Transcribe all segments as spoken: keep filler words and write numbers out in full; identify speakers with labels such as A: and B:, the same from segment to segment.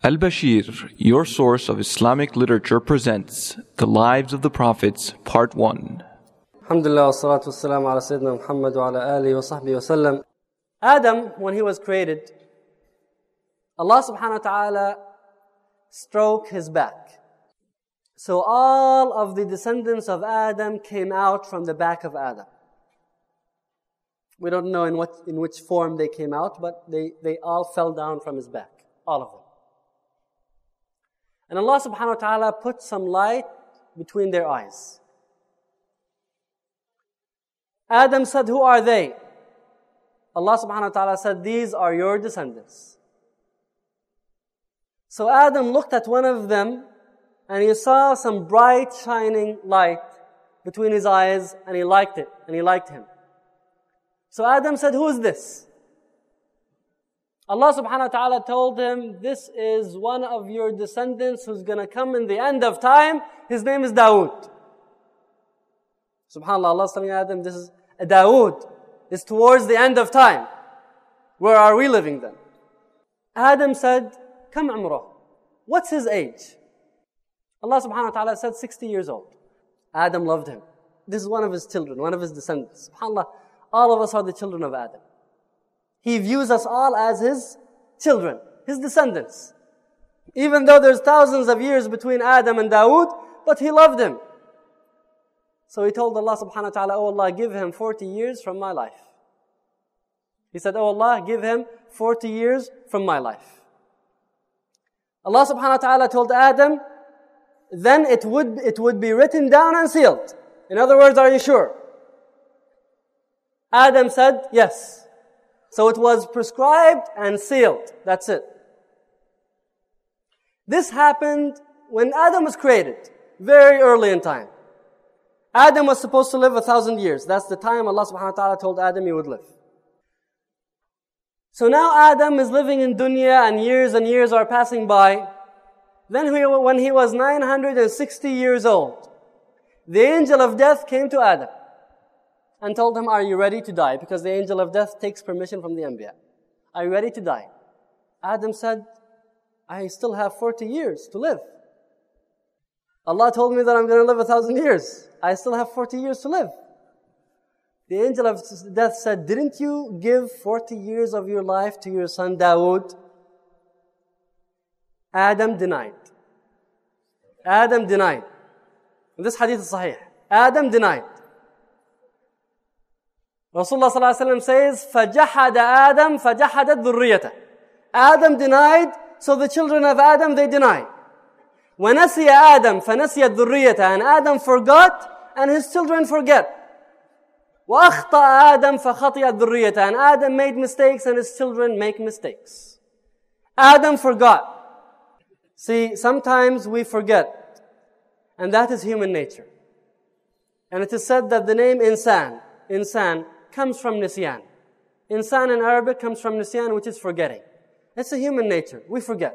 A: Al-Bashir, your source of Islamic literature, presents The Lives of the Prophets, Part one.
B: Alhamdulillah, wa salatu wa salam ala Sayyidina Muhammad wa ala alihi wa sahbihi wa sallam. Adam, when he was created, Allah subhanahu wa ta'ala stroked his back. So all of the descendants of Adam came out from the back of Adam. We don't know in what in which form they came out, but they, they all fell down from his back. All of them. And Allah subhanahu wa ta'ala put some light between their eyes. Adam said, "Who are they?" Allah subhanahu wa ta'ala said, "These are your descendants." So Adam looked at one of them and he saw some bright shining light between his eyes, and he liked it, and he liked him. So Adam said, "Who is this?" Allah subhanahu wa ta'ala told him, "This is one of your descendants who's going to come in the end of time. His name is Dawood." SubhanAllah, Allah is telling Adam, this is a Dawood. It's towards the end of time. Where are we living then? Adam said, "Kam umrah." What's his age? Allah subhanahu wa ta'ala said sixty years old. Adam loved him. This is one of his children, one of his descendants. SubhanAllah, all of us are the children of Adam. He views us all as his children, his descendants. Even though there's thousands of years between Adam and Dawood, but he loved him. So he told Allah subhanahu wa ta'ala, "Oh Allah, give him forty years from my life." He said, "Oh Allah, give him forty years from my life." Allah subhanahu wa ta'ala told Adam, then it would, it would be written down and sealed. In other words, are you sure? Adam said, "Yes." So it was prescribed and sealed. That's it. This happened when Adam was created, very early in time. Adam was supposed to live a thousand years. That's the time Allah subhanahu wa ta'ala told Adam he would live. So now Adam is living in dunya and years and years are passing by. Then he, when he was nine hundred sixty years old, the angel of death came to Adam and told him, "Are you ready to die?" Because the angel of death takes permission from the Anbiya. "Are you ready to die?" Adam said, "I still have forty years to live. Allah told me that I'm going to live a thousand years. I still have forty years to live." The angel of death said, "Didn't you give forty years of your life to your son Dawood?" Adam denied. Adam denied. This hadith is sahih. Adam denied. Rasulullah sallallahu alaihi wasallam says, فَجَحَدَ آدَمْ فَجَحَدَتْ ذُرِّيَّتَهُ. Adam denied, so the children of Adam, they denied. وَنَسِيَ آدَمْ فَنَسِيَتْ ذُرِّيَّتَهُ. And Adam forgot, and his children forget. وَأَخْطَأَ آدَمْ فَخَطِيَتْ ذُرِّيَّتَهُ. And Adam made mistakes, and his children make mistakes. Adam forgot. See, sometimes we forget, and that is human nature. And it is said that the name insan, insan, comes from nisyan. Insan in Arabic comes from nisyan, which is forgetting. It's a human nature. We forget.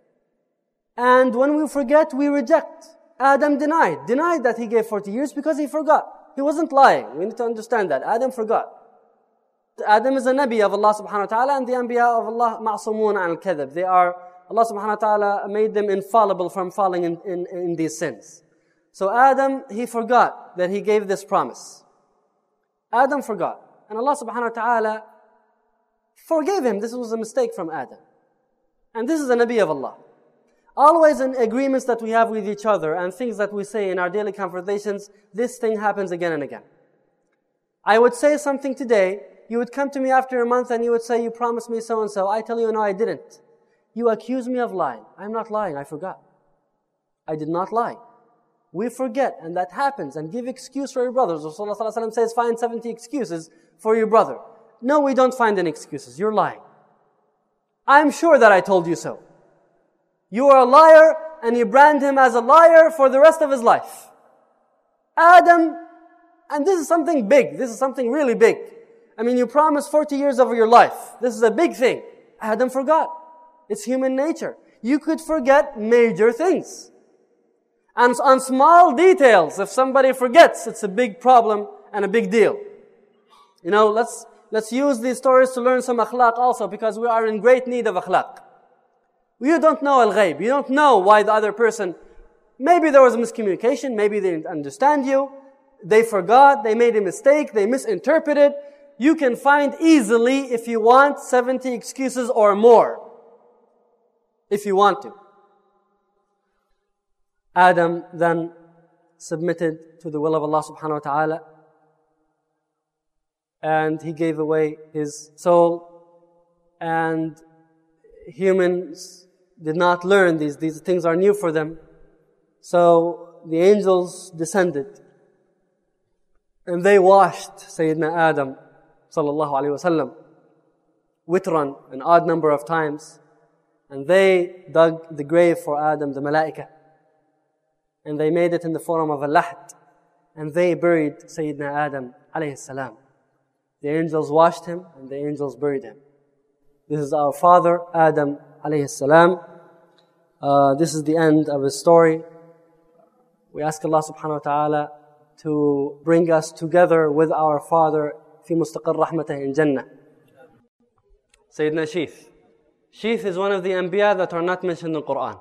B: And when we forget, we reject. Adam denied. Denied that he gave forty years because he forgot. He wasn't lying. We need to understand that. Adam forgot. Adam is a Nabi of Allah subhanahu wa ta'ala, and the Anbiya of Allah ma'sumun an al-kadhib. They are, Allah subhanahu wa ta'ala made them infallible from falling in, in, in these sins. So Adam, he forgot that he gave this promise. Adam forgot. And Allah subhanahu wa ta'ala forgave him. This was a mistake from Adam. And this is a Nabi of Allah. Always in agreements that we have with each other and things that we say in our daily conversations, this thing happens again and again. I would say something today, you would come to me after a month and you would say, "You promised me so and so." I tell you, "No, I didn't." You accuse me of lying. I'm not lying, I forgot. I did not lie. We forget, and that happens, and give excuse for your brothers. Rasulullah sallallahu alaihi wasallam says, find seventy excuses for your brother. No, we don't find any excuses. You're lying. I'm sure that I told you so. You are a liar, and you brand him as a liar for the rest of his life. Adam, and this is something big. This is something really big. I mean, you promised forty years of your life. This is a big thing. Adam forgot. It's human nature. You could forget major things. And on small details, if somebody forgets, it's a big problem and a big deal. You know, let's let's use these stories to learn some akhlaq also, because we are in great need of akhlaq. You don't know al-ghayb. You don't know why the other person, maybe there was a miscommunication, maybe they didn't understand you, they forgot, they made a mistake, they misinterpreted. You can find easily, if you want, seventy excuses or more. If you want to. Adam then submitted to the will of Allah subhanahu wa ta'ala, and he gave away his soul, and humans did not learn these. These things are new for them. So the angels descended, and they washed Sayyidina Adam sallallahu alayhi wa sallam witran, an odd number of times, and they dug the grave for Adam, the malaika, and they made it in the form of a lahd, and they buried Sayyidina Adam alayhi salam. The angels washed him, and the angels buried him. This is our father, Adam alayhi salam. Uh, this is the end of his story. We ask Allah subhanahu wa ta'ala to bring us together with our father في مستقر رحمته in Jannah. Sayyidina Sheeth. Sheeth is one of the Anbiya that are not mentioned in the Quran.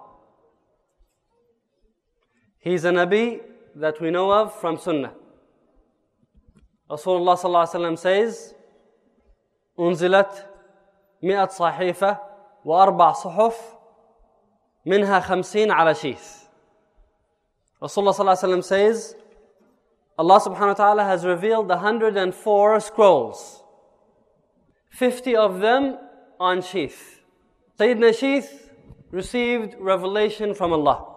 B: He's a Nabi that we know of from Sunnah. Rasulullah sallallahu alaihi wasallam says, أنزلت مئة صحيفة وأربع صحف منها خمسين على شيث. Rasulullah sallallahu alaihi wasallam says, Allah subhanahu wa ta'ala has revealed one hundred four scrolls. fifty of them on Sheeth. Sayyidina Sheeth received revelation from Allah.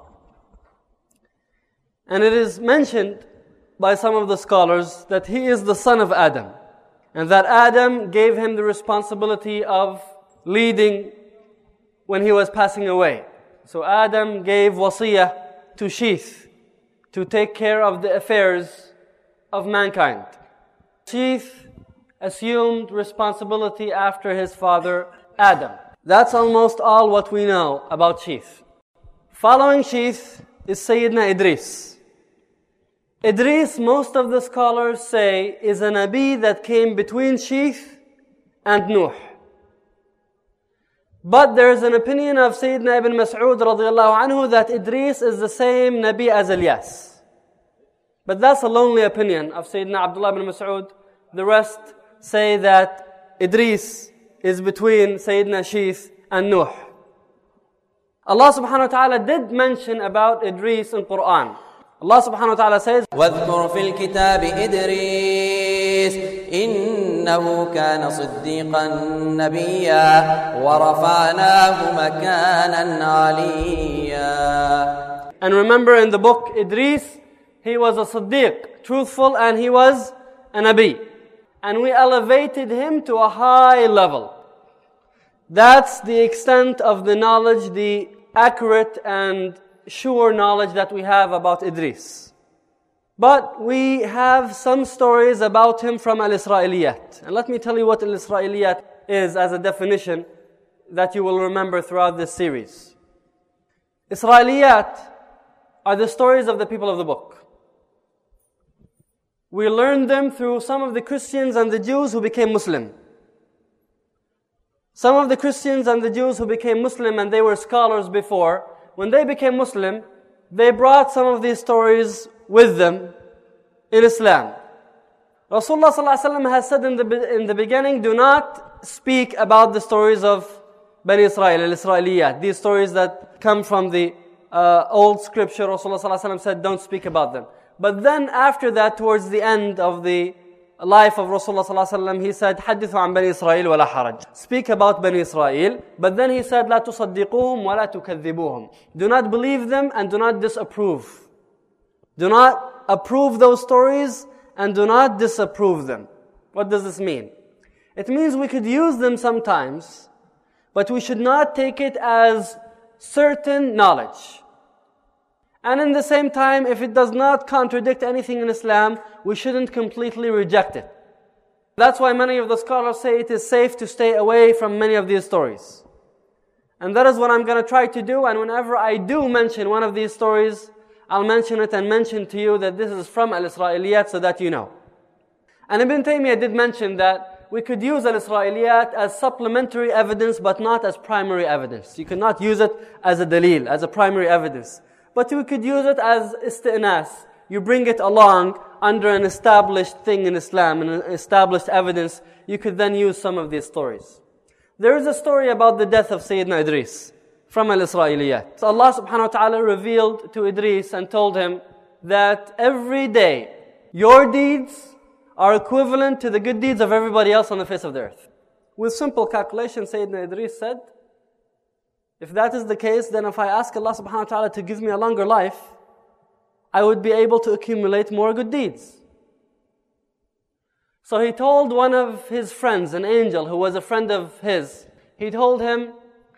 B: And it is mentioned by some of the scholars that he is the son of Adam, and that Adam gave him the responsibility of leading when he was passing away. So Adam gave wasiyah to Sheeth to take care of the affairs of mankind. Sheeth assumed responsibility after his father Adam. That's almost all what we know about Sheeth. Following Sheeth is Sayyidina Idris. Idris, most of the scholars say, is a Nabi that came between Sheeth and Nuh. But there is an opinion of Sayyidina Ibn Mas'ud radiallahu anhu that Idris is the same Nabi as Ilyas. But that's a lonely opinion of Sayyidina Abdullah ibn Mas'ud. The rest say that Idris is between Sayyidina Sheeth and Nuh. Allah subhanahu wa ta'ala did mention about Idris in Quran. Allah subhanahu wa ta'ala says,
C: وَاذْكُرْ فِي الْكِتَابِ إِدْرِيسَ إِنَّهُ كَانَ صِدِّيقًا نَبِيًّا وَرَفَعْنَاهُ مَكَانًا عَلِيًّا.
B: And remember in the book Idris, he was a Siddiq, truthful, and he was a Nabi. And we elevated him to a high level. That's the extent of the knowledge, the accurate and sure knowledge that we have about Idris. But we have some stories about him from Al-Isra'iliyat. And let me tell you what Al-Isra'iliyat is as a definition that you will remember throughout this series. Isra'iliyat are the stories of the people of the book. We learned them through some of the Christians and the Jews who became Muslim. Some of the Christians and the Jews who became Muslim, and they were scholars before, when they became Muslim, they brought some of these stories with them in Islam. Rasulullah sallallahu alaihi wasallam has said in the, in the beginning, do not speak about the stories of Bani Israel, al-Isra'iliyat, these stories that come from the uh, old scripture. Rasulullah sallallahu alaihi wasallam said, don't speak about them. But then after that, towards the end of the life of Rasulullah sallallahu alaihi wasallam, he said, حدثوا عن بني إسرائيل ولا حرج. Speak about Bani Israel. But then he said, لا تصدقوهم ولا تكذبوهم. Do not believe them and do not disapprove. Do not approve those stories and do not disapprove them. What does this mean? It means we could use them sometimes, but we should not take it as certain knowledge. And in the same time, if it does not contradict anything in Islam, we shouldn't completely reject it. That's why many of the scholars say it is safe to stay away from many of these stories. And that is what I'm going to try to do. And whenever I do mention one of these stories, I'll mention it and mention to you that this is from Al-Isra'iliyat so that you know. And Ibn Taymiyyah did mention that we could use al-Isra'iliyat as supplementary evidence but not as primary evidence. You cannot use it as a dalil, as a primary evidence. But we could use it as isti'nas. You bring it along under an established thing in Islam, an established evidence. You could then use some of these stories. There is a story about the death of Sayyidina Idris from al-Isra'iliyat. So Allah subhanahu wa ta'ala revealed to Idris and told him that every day your deeds are equivalent to the good deeds of everybody else on the face of the earth. With simple calculation, Sayyidina Idris said, if that is the case, then if I ask Allah subhanahu wa ta'ala to give me a longer life, I would be able to accumulate more good deeds. So he told one of his friends, an angel who was a friend of his, he told him,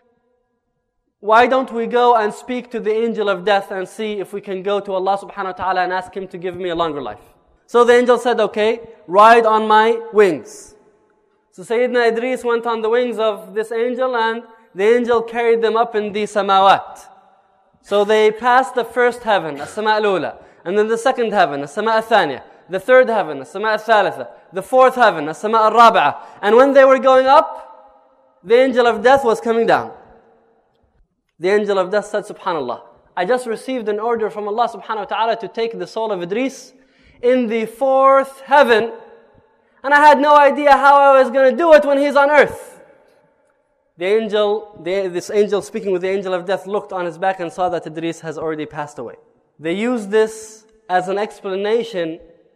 B: why don't we go and speak to the angel of death and see if we can go to Allah subhanahu wa ta'ala and ask him to give me a longer life. So the angel said, okay, ride on my wings. So Sayyidina Idris went on the wings of this angel and the angel carried them up in the samawat. So they passed the first heaven, as-sama' al-ula, and then the second heaven, as-sama' al-thaniya, the third heaven, as-sama' al-thalitha, the fourth heaven, as-sama' al-rabi'ah. And when they were going up, the angel of death was coming down. The angel of death said, subhanallah, I just received an order from Allah subhanahu wa ta'ala to take the soul of Idris in the fourth heaven, and I had no idea how I was going to do it when he's on earth. The angel, the, this angel speaking with the angel of death looked on his back and saw that Idris has already passed away. They used this as an explanation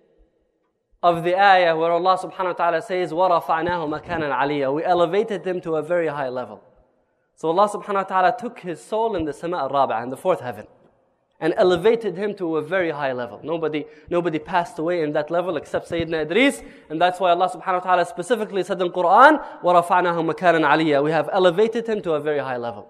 B: of the ayah where Allah subhanahu wa ta'ala says, وَرَفَعْنَاهُ مَكَانًا عَلِيًّا. We elevated him to a very high level. So Allah subhanahu wa ta'ala took his soul in the sama' al-rabi'ah, in the fourth heaven, and elevated him to a very high level. Nobody, nobody passed away in that level except Sayyidina Idris, and that's why Allah subhanahu wa ta'ala specifically said in Quran, وَرَفَعْنَاهُ مَكَانًا عَلِيًّا. We have elevated him to a very high level.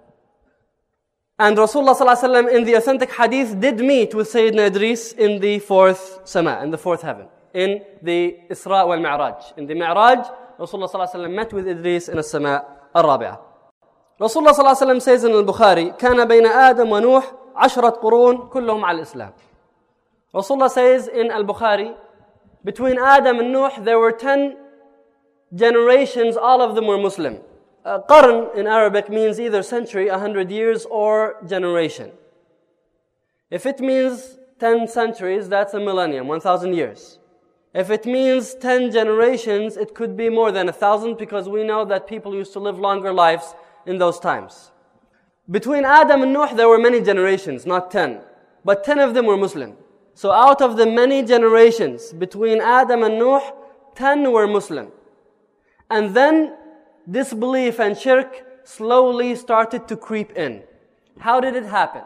B: And Rasulullah sallallahu alaihi wasallam in the authentic hadith did meet with Sayyidina Idris in the fourth sama', in the fourth heaven, in the Isra wal Mi'raj. In the Mi'raj, Rasulullah sallallahu alaihi wasallam met with Idris in the sama' al-rabi'ah. Rasulullah sallallahu alaihi wasallam says in al-Bukhari, كان بين آدم ونوح عشرة قرون كلهم على الإسلام. Rasulullah says in al-Bukhari, between Adam and Nuh there were ten generations, all of them were Muslim. Uh, qarn in Arabic means either century, a hundred years, or generation. If it means ten centuries, that's a millennium, one thousand years. If it means ten generations, it could be more than a thousand, because we know that people used to live longer lives in those times. Between Adam and Nuh, there were many generations, not ten. But ten of them were Muslim. So out of the many generations between Adam and Nuh, ten were Muslim. And then disbelief and shirk slowly started to creep in. How did it happen?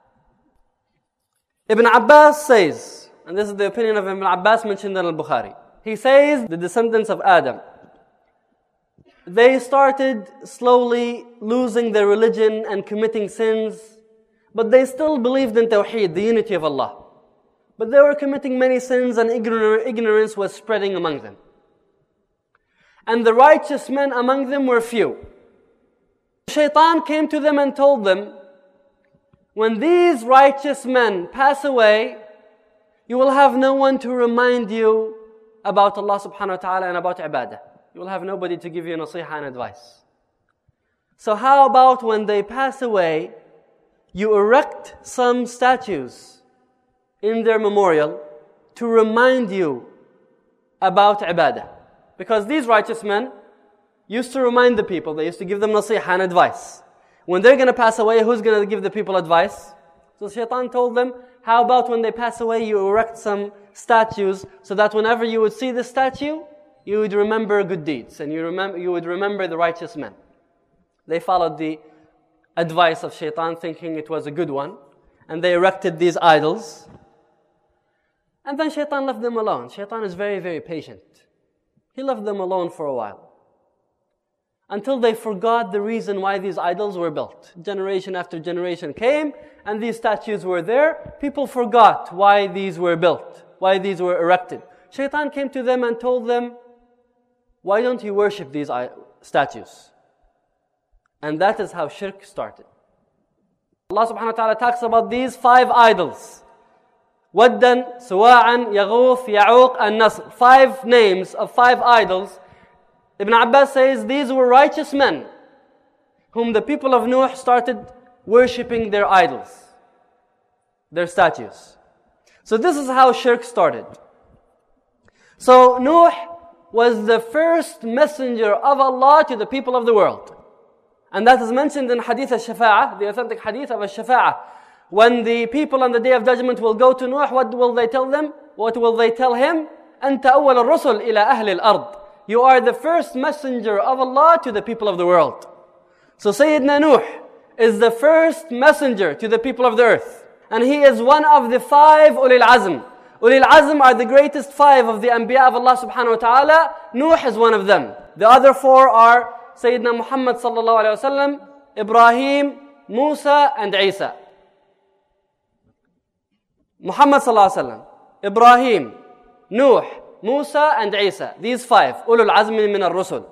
B: Ibn Abbas says, and this is the opinion of Ibn Abbas mentioned in al-Bukhari. He says, the descendants of Adam, they started slowly losing their religion and committing sins, but they still believed in Tawheed, the unity of Allah. But they were committing many sins and ignorance was spreading among them. And the righteous men among them were few. Shaitan came to them and told them, when these righteous men pass away, you will have no one to remind you about Allah subhanahu wa ta'ala and about ibadah. You will have nobody to give you nasiha and advice. So how about when they pass away, you erect some statues in their memorial to remind you about ibadah. Because these righteous men used to remind the people, they used to give them nasiha and advice. When they're going to pass away, who's going to give the people advice? So Shaitan told them, how about when they pass away, you erect some statues so that whenever you would see the statue, you would remember good deeds and you remember you would remember the righteous men. They followed the advice of Shaitan, thinking it was a good one, and they erected these idols. And then Shaitan left them alone. Shaitan is very, very patient. He left them alone for a while, until they forgot the reason why these idols were built. Generation after generation came, and these statues were there. People forgot why these were built, why these were erected. Shaitan came to them and told them, why don't you worship these statues? And that is how shirk started. Allah subhanahu wa ta'ala talks about these five idols. Waddan, Suwa'an, Yaghuth, Ya'uq, and Nasr. Five names of five idols. Ibn Abbas says these were righteous men whom the people of Nuh started worshipping their idols, their statues. So this is how shirk started. So Nuh was the first messenger of Allah to the people of the world. And that is mentioned in Hadith al-Shafa'ah, the authentic Hadith of al-Shafa'ah. When the people on the Day of Judgment will go to Nuh, what will they tell them? What will they tell him? أنت أول الرسل إلى أهل الأرض. You are the first messenger of Allah to the people of the world. So Sayyidina Nuh is the first messenger to the people of the earth. And he is one of the five Ulil Azm. Ulil Azm are the greatest five of the Anbiya of Allah subhanahu wa ta'ala. Nuh is one of them. The other four are Sayyidina Muhammad sallallahu alayhi wa sallam, Ibrahim, Musa, and Isa. Muhammad sallallahu alayhi wa sallam, Ibrahim, Nuh, Musa, and Isa. These five, Ulul Azmi min al-Rusul.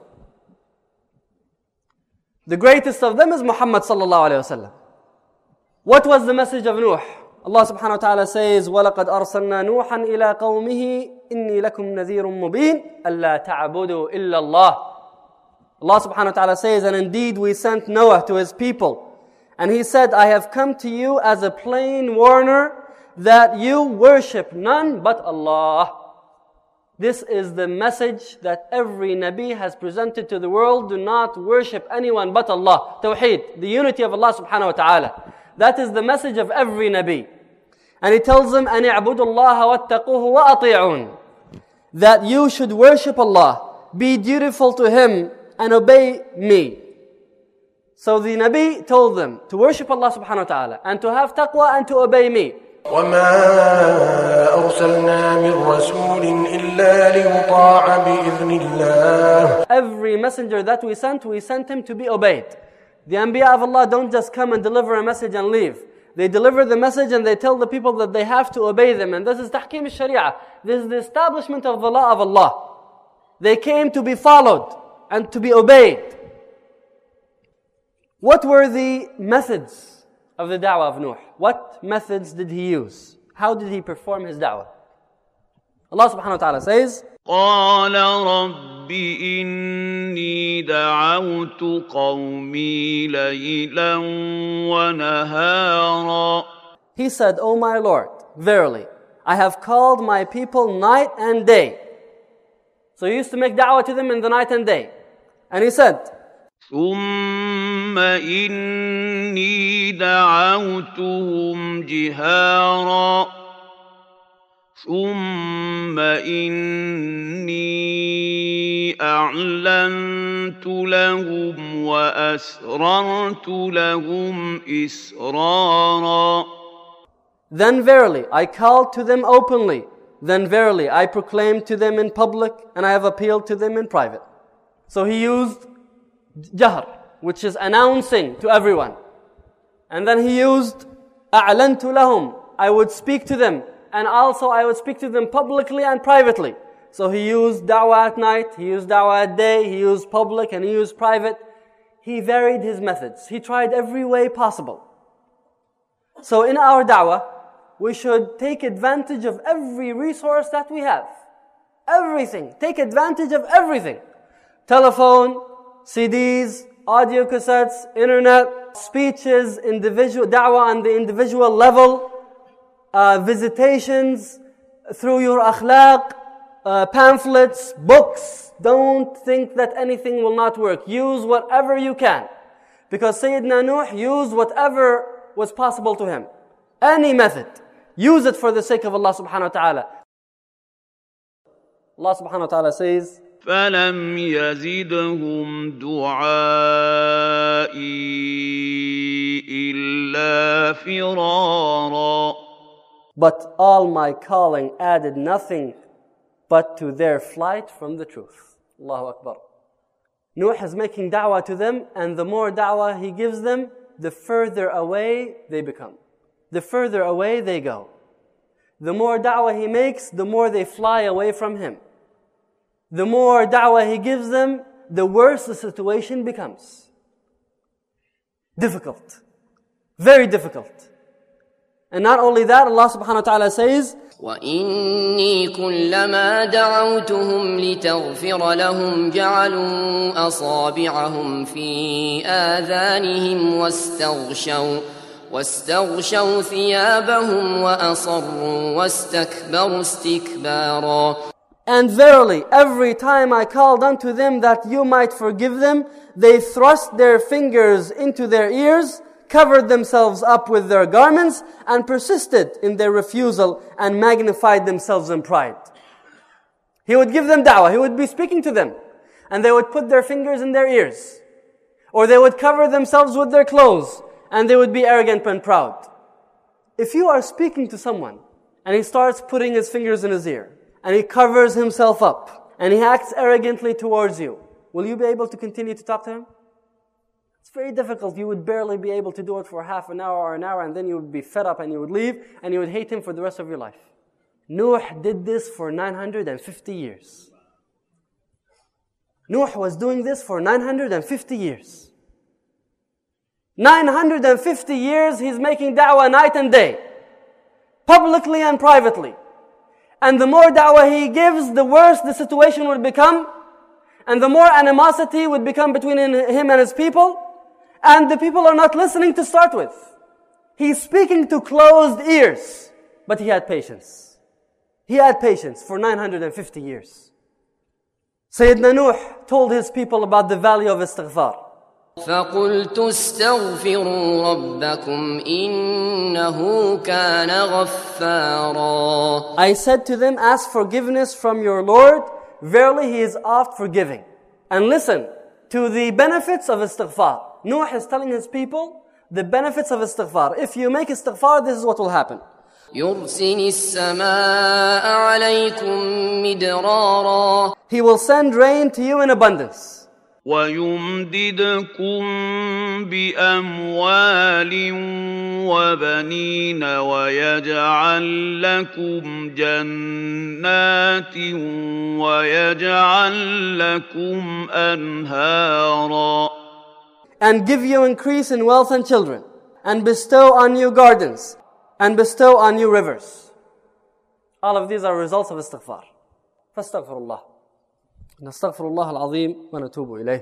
B: The greatest of them is Muhammad sallallahu alayhi wa sallam. What was the message of Nuh? Allah subhanahu wa ta'ala says, وَلَقَدْ أَرْسَلْنَا نُوحًا إِلَىٰ قَوْمِهِ إِنِّي لَكُمْ نَذِيرٌ مُبِينٌ أَلَّا تَعْبُدُوا إِلَّا اللَّهِ. Allah subhanahu wa ta'ala says, and indeed we sent Noah to his people. And he said, I have come to you as a plain warner that you worship none but Allah. This is the message that every Nabi has presented to the world. Do not worship anyone but Allah. Tawheed, the unity of Allah subhanahu wa ta'ala. That is the message of every Nabi. And he tells them, أَنِ اعْبُدُوا اللَّهَ وَاتَّقُوهُ وَأَطِيعُونَ. That you should worship Allah, be dutiful to Him, and obey me. So the Nabi told them to worship Allah subhanahu wa ta'ala, and to have taqwa and to obey me.
D: وَمَا أَرْسَلْنَا مِن رَّسُولٍ إِلَّا لِيُطَاعَ بِإِذْنِ اللَّهِ.
B: Every messenger that we sent, we sent him to be obeyed. The Anbiya of Allah don't just come and deliver a message and leave. They deliver the message and they tell the people that they have to obey them. And this is tahkim al-sharia. This is the establishment of the law of Allah. They came to be followed and to be obeyed. What were the methods of the da'wah of Nuh? What methods did he use? How did he perform his da'wah? Allah subhanahu wa ta'ala says,
E: قال رب إني دعوت قومي ليلا ونهارا.
B: He said, O my Lord, verily, I have called my people night and day. So he used to make da'wah to them in the night and day. And he said,
E: ثم إني دعوتهم جهارا ثم إني أعلنت لهم وأسررت لهم إسرارا.
B: Then verily I called to them openly. Then verily I proclaimed to them in public, and I have appealed to them in private. So he used jahr, which is announcing to everyone. And then he used أعلنت لهم. I would speak to them. And also I would speak to them publicly and privately. So he used da'wah at night, he used da'wah at day, he used public and he used private. He varied his methods. He tried every way possible. So in our da'wah, we should take advantage of every resource that we have. Everything. Take advantage of everything. Telephone, C Ds, audio cassettes, internet, speeches, individual da'wah on the individual level, Uh, visitations through your akhlaq, uh, pamphlets, books. Don't think that anything will not work. Use whatever you can. Because Sayyidina Nuh used whatever was possible to him. Any method. Use it for the sake of Allah subhanahu wa ta'ala. Allah subhanahu wa ta'ala says,
E: فَلَمْ يَزِدْهُمْ دُعَائِي إِلَّا فِرَارًا.
B: But all my calling added nothing but to their flight from the truth. Allahu Akbar. Nuh is making da'wah to them, and the more da'wah he gives them, the further away they become. The further away they go. The more da'wah he makes, the more they fly away from him. The more da'wah he gives them, the worse the situation becomes. Difficult. Very difficult. And not only that, Allah subhanahu wa ta'ala says,
F: وإني كلما دعوتهم لتغفر لهم جعلوا أصابعهم في آذانهم واستغشوا واستغشوا ثيابهم وأصروا واستكبروا استكبارا.
B: And verily, every time I called unto them that you might forgive them, they thrust their fingers into their ears, covered themselves up with their garments, and persisted in their refusal and magnified themselves in pride. He would give them da'wah, he would be speaking to them, and they would put their fingers in their ears, or they would cover themselves with their clothes, and they would be arrogant and proud. If you are speaking to someone, and he starts putting his fingers in his ear, and he covers himself up, and he acts arrogantly towards you, will you be able to continue to talk to him? It's very difficult. You would barely be able to do it for half an hour or an hour, and then you would be fed up and you would leave, and you would hate him for the rest of your life. Nuh did this for nine hundred fifty years. Nuh was doing this for nine hundred fifty years. nine hundred fifty years he's making da'wah night and day, publicly and privately. And the more da'wah he gives, the worse the situation would become, and the more animosity would become between him and his people. And the people are not listening to start with. He's speaking to closed ears, but he had patience. He had patience for nine hundred fifty years. Sayyidina Nuh told his people about the value of istighfar.
F: فَقُلْتُ اسْتَغْفِرُوا رَبَّكُمْ إِنَّهُ كَانَ غَفَّارًا.
B: I said to them, ask forgiveness from your Lord. Verily He is oft forgiving. And listen to the benefits of istighfar. Nuh is telling his people the benefits of istighfar. If you make istighfar, this is what will happen.
F: يُرْسِلِ السَّمَاءَ عَلَيْكُمْ مِدْرَارًا.
B: He will send rain to you in abundance.
E: وَيُمْدِدْكُمْ بِأَمْوَالٍ وَبَنِينَ وَيَجْعَلْ لَكُمْ جَنَّاتٍ وَيَجْعَلْ لَكُمْ أَنْهَارًا.
B: And give you increase in wealth and children, and bestow on you gardens, and bestow on you rivers. All of these are results of istighfar. فَاسْتَغْفِرُ نستغفر الله العظيم ونتوب إليه.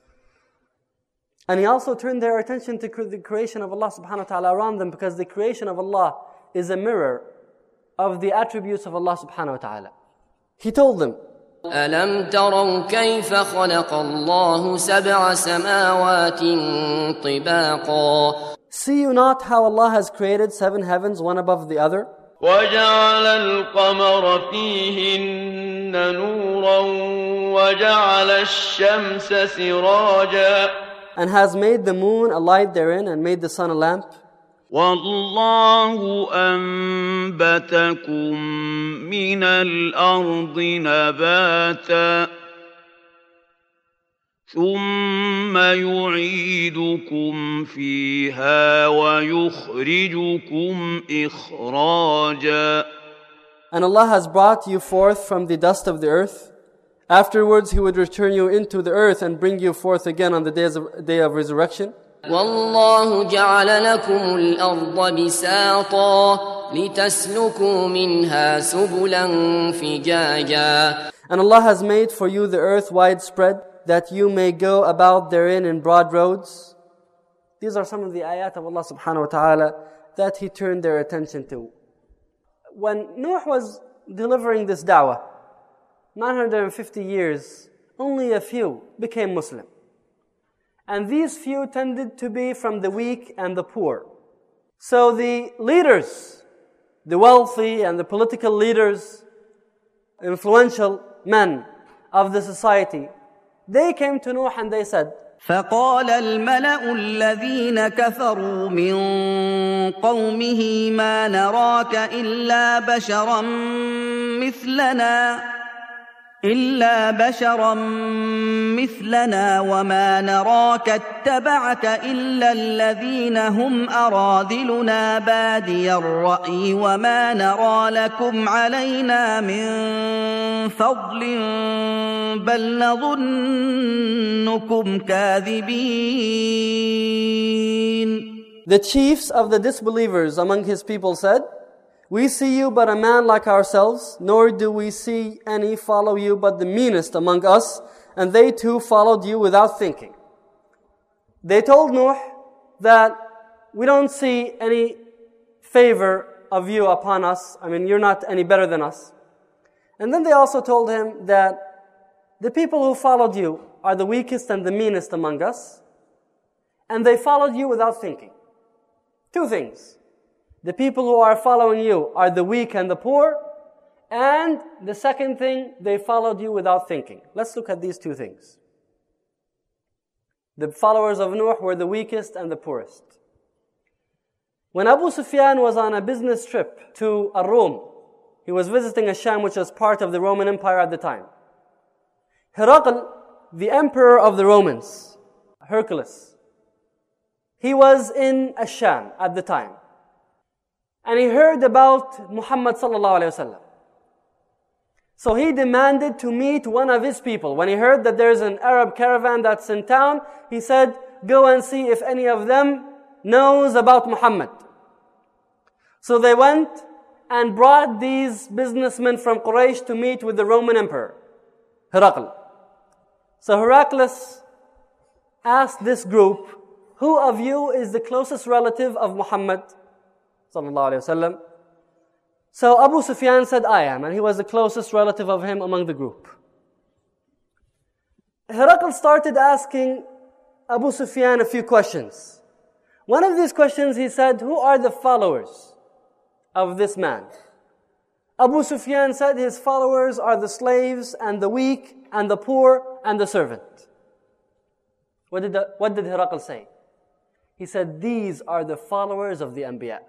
B: And he also turned their attention to the creation of Allah subhanahu wa ta'ala around them, because the creation of Allah is a mirror of the attributes of Allah subhanahu wa ta'ala. He told them,
F: أَلَمْ تَرَوْا كَيْفَ خَلَقَ اللَّهُ سَبْعَ سَمَاوَاتٍ طِبَاقًا.
B: See you not how Allah has created seven heavens one above the other?
G: وَجَعَلَ الْقَمَرَ فِيهِنَّ نُورًا وَجَعَلَ الشَّمْسَ سِرَاجًا.
B: And has made the moon a light therein, and made the sun a lamp.
E: وَاللَّهُ أَنبَتَكُم مِّنَ الْأَرْضِ نَبَاتًا ثُمَّ يُعِيدُكُمْ فِيهَا وَيُخْرِجُكُمْ إِخْرَاجًا.
B: And Allah has brought you forth from the dust of the earth. Afterwards He would return you into the earth and bring you forth again on the days of, day of resurrection.
F: وَاللَّهُ جَعَلَ لَكُمُ الْأَرْضَ بِسَاطًا لِتَسْلُكُوا مِنْهَا سُبُلًا فِجَاجًا.
B: And Allah has made for you the earth widespread, that you may go about therein in broad roads. These are some of the ayat of Allah subhanahu wa ta'ala that He turned their attention to. When Nuh was delivering this da'wah, nine hundred fifty years, only a few became Muslim. And these few tended to be from the weak and the poor. So the leaders, the wealthy and the political leaders, influential men of the society, they came to Nuh and they said,
H: فقال الملأ الذين كفروا من قومه ما نراك إلا بشرا مثلنا إلا بشرا مثلنا وما نراك اتبعك إلا الذين هم أراذلنا بادي الرأي وما نرى لكم علينا من فضل بل نظنكم كاذبين.
B: The chiefs of the disbelievers among his people said, "We see you but a man like ourselves, nor do we see any follow you but the meanest among us, and they too followed you without thinking." They told Nuh that we don't see any favor of you upon us. I mean, you're not any better than us. And then they also told him that the people who followed you are the weakest and the meanest among us, and they followed you without thinking. Two things. The people who are following you are the weak and the poor, and the second thing, they followed you without thinking. Let's look at these two things. The followers of Nuh were the weakest and the poorest. When Abu Sufyan was on a business trip to Ar-Rum, he was visiting Asham, which was part of the Roman Empire at the time. Herakl, the emperor of the Romans, Hercules, he was in Asham at the time. And he heard about Muhammad sallallahu alayhi wa sallam. So he demanded to meet one of his people. When he heard that there's an Arab caravan that's in town, he said, "Go and see if any of them knows about Muhammad." So they went and brought these businessmen from Quraysh to meet with the Roman emperor, Herakl. So Heraclius asked this group, "Who of you is the closest relative of Muhammad sallallahu alaihi wasallam?" So Abu Sufyan said, "I am," and he was the closest relative of him among the group. Herakl started asking Abu Sufyan a few questions. One of these questions he said, "Who are the followers of this man?" Abu Sufyan said his followers are the slaves and the weak and the poor and the servant. What did, the, what did Herakl say? He said, "These are the followers of the Anbiya.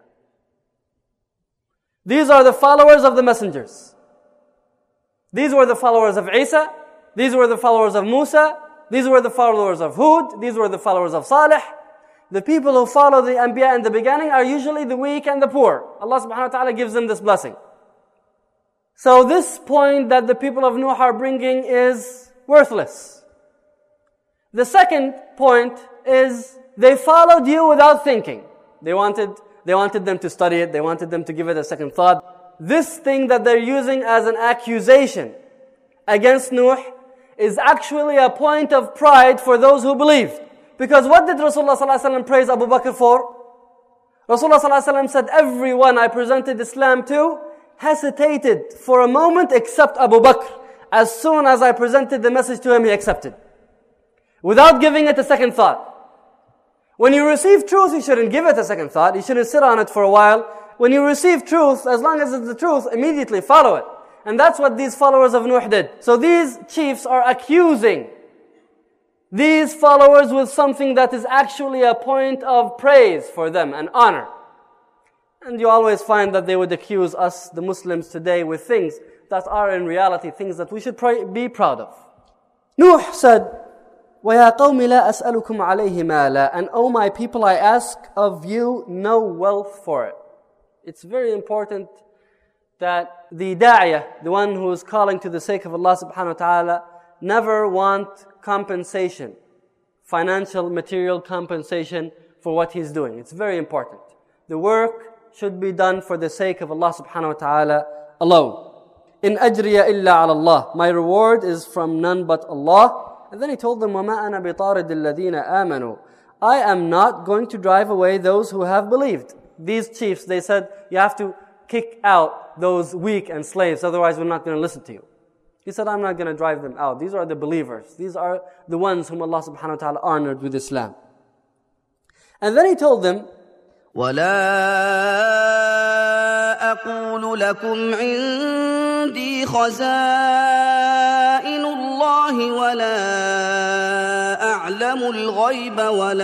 B: These are the followers of the messengers. These were the followers of Isa. These were the followers of Musa. These were the followers of Hud. These were the followers of Salih. The people who follow the Anbiya in the beginning are usually the weak and the poor. Allah subhanahu wa ta'ala gives them this blessing." So this point that the people of Nuh are bringing is worthless. The second point is they followed you without thinking. They wanted, they wanted them to study it. They wanted them to give it a second thought. This thing that they're using as an accusation against Nuh is actually a point of pride for those who believed. Because what did Rasulullah sallallahu alaihi wasallam praise Abu Bakr for? Rasulullah sallallahu alaihi wasallam said, "Everyone I presented Islam to hesitated for a moment except Abu Bakr. As soon as I presented the message to him, he accepted. Without giving it a second thought." When you receive truth, you shouldn't give it a second thought. You shouldn't sit on it for a while. When you receive truth, as long as it's the truth, immediately follow it. And that's what these followers of Nuh did. So these chiefs are accusing these followers with something that is actually a point of praise for them and honor. And you always find that they would accuse us, the Muslims today, with things that are in reality things that we should pray, be proud of. Nuh said, وَيَا قَوْمِ لَا أَسْأَلُكُمْ عَلَيْهِ مَالًا. And O my people, I ask of you no wealth for it. It's very important that the da'iyah, the one who is calling to the sake of Allah subhanahu wa ta'ala, never want compensation, financial, material compensation for what he's doing. It's very important. The work should be done for the sake of Allah subhanahu wa ta'ala alone. In ajriya illa ala Allah. My reward is from none but Allah. And then he told them, وَمَا أَنَا بِطَارِدِ الَّذِينَ آمَنُوا. I am not going to drive away those who have believed. These chiefs, they said, you have to kick out those weak and slaves, otherwise we're not going to listen to you. He said, I'm not going to drive them out. These are the believers. These are the ones whom Allah subhanahu wa ta'ala honored with Islam. And then he told them,
H: وَلَا أَقُولُ لَكُمْ عِنْدِي خَزَائِنُ اللَّهِ وَلَا أَعْلَمُ الْغَيْبَ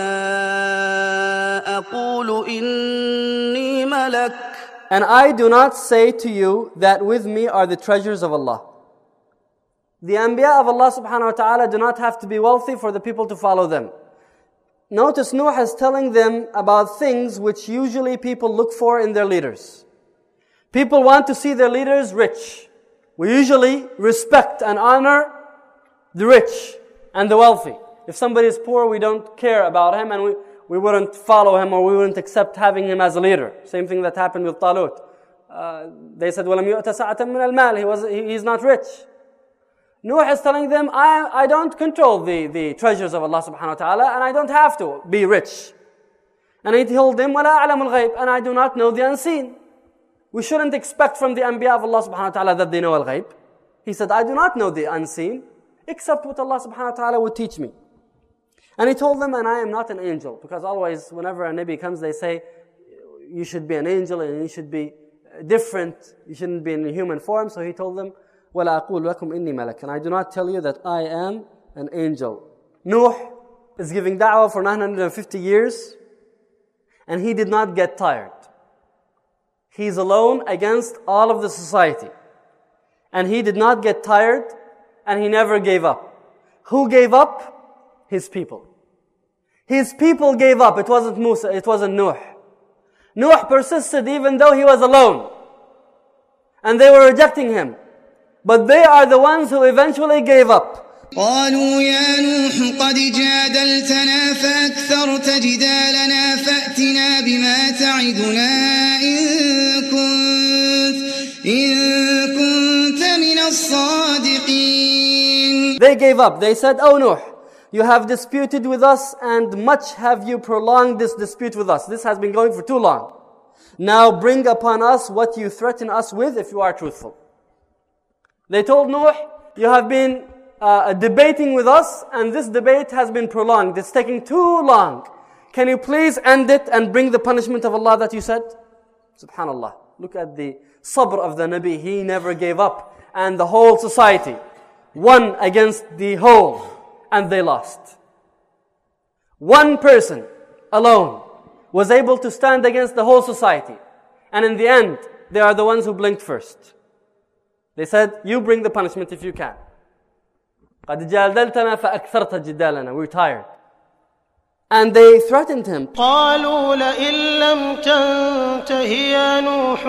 H: وَلَا أَقُولُ إِنِّي مَلَكٌ.
B: And I do not say to you that with me are the treasures of Allah. The Anbiya of Allah subhanahu wa ta'ala do not have to be wealthy for the people to follow them. Notice Nuh is telling them about things which usually people look for in their leaders. People want to see their leaders rich. We usually respect and honor the rich and the wealthy. If somebody is poor, we don't care about him, and we, we wouldn't follow him or we wouldn't accept having him as a leader. Same thing that happened with Talut. Uh, they said, وَلَمْ يُؤْتَ سَعَةً مِنَ الْمَالِ He was, he, he's not rich. Nuh is telling them, I, I don't control the, the treasures of Allah subhanahu wa ta'ala, and I don't have to be rich. And he told them, وَلَا أَعْلَمُ الْغَيْبِ And I do not know the unseen. We shouldn't expect from the Anbiya of Allah subhanahu wa ta'ala that they know al-ghayb. He said, I do not know the unseen, except what Allah subhanahu wa ta'ala would teach me. And he told them, and I am not an angel. Because always, whenever a Nabi comes, they say, you should be an angel and you should be different. You shouldn't be in a human form. So he told them, وَلَا أَقُولُ لَكُمْ إِنِّي مَلَكٌ And I do not tell you that I am an angel. Nuh is giving da'wah for nine hundred fifty years. And he did not get tired. He's alone against all of the society. And he did not get tired, and he never gave up. Who gave up? His people. His people gave up. It wasn't Musa, it wasn't Nuh. Nuh persisted even though he was alone. And they were rejecting him. But they are the ones who eventually gave up.
I: قالوا يا نوح قد جادلتنا فأكثرت جدالنا فأتنا بما تعدنا إن كنت إن كنت من الصادقين.
B: They gave up. They said, Oh Nuh, you have disputed with us and much have you prolonged this dispute with us. This has been going for too long. Now bring upon us what you threaten us with if you are truthful. They told Nuh, you have been Uh, debating with us, and this debate has been prolonged. It's taking too long. Can you please end it and bring the punishment of Allah that you said? Subhanallah. Look at the sabr of the Nabi. He never gave up. And the whole society won against the whole, and they lost. One person alone was able to stand against the whole society. And in the end, they are the ones who blinked first. They said, you bring the punishment if you can. قَدْ جَادَلْتَنَا فَأَكْثَرْتَ جِدَالَنَا We're tired. And they threatened him.
J: قالوا لئن لم تنته يا نوح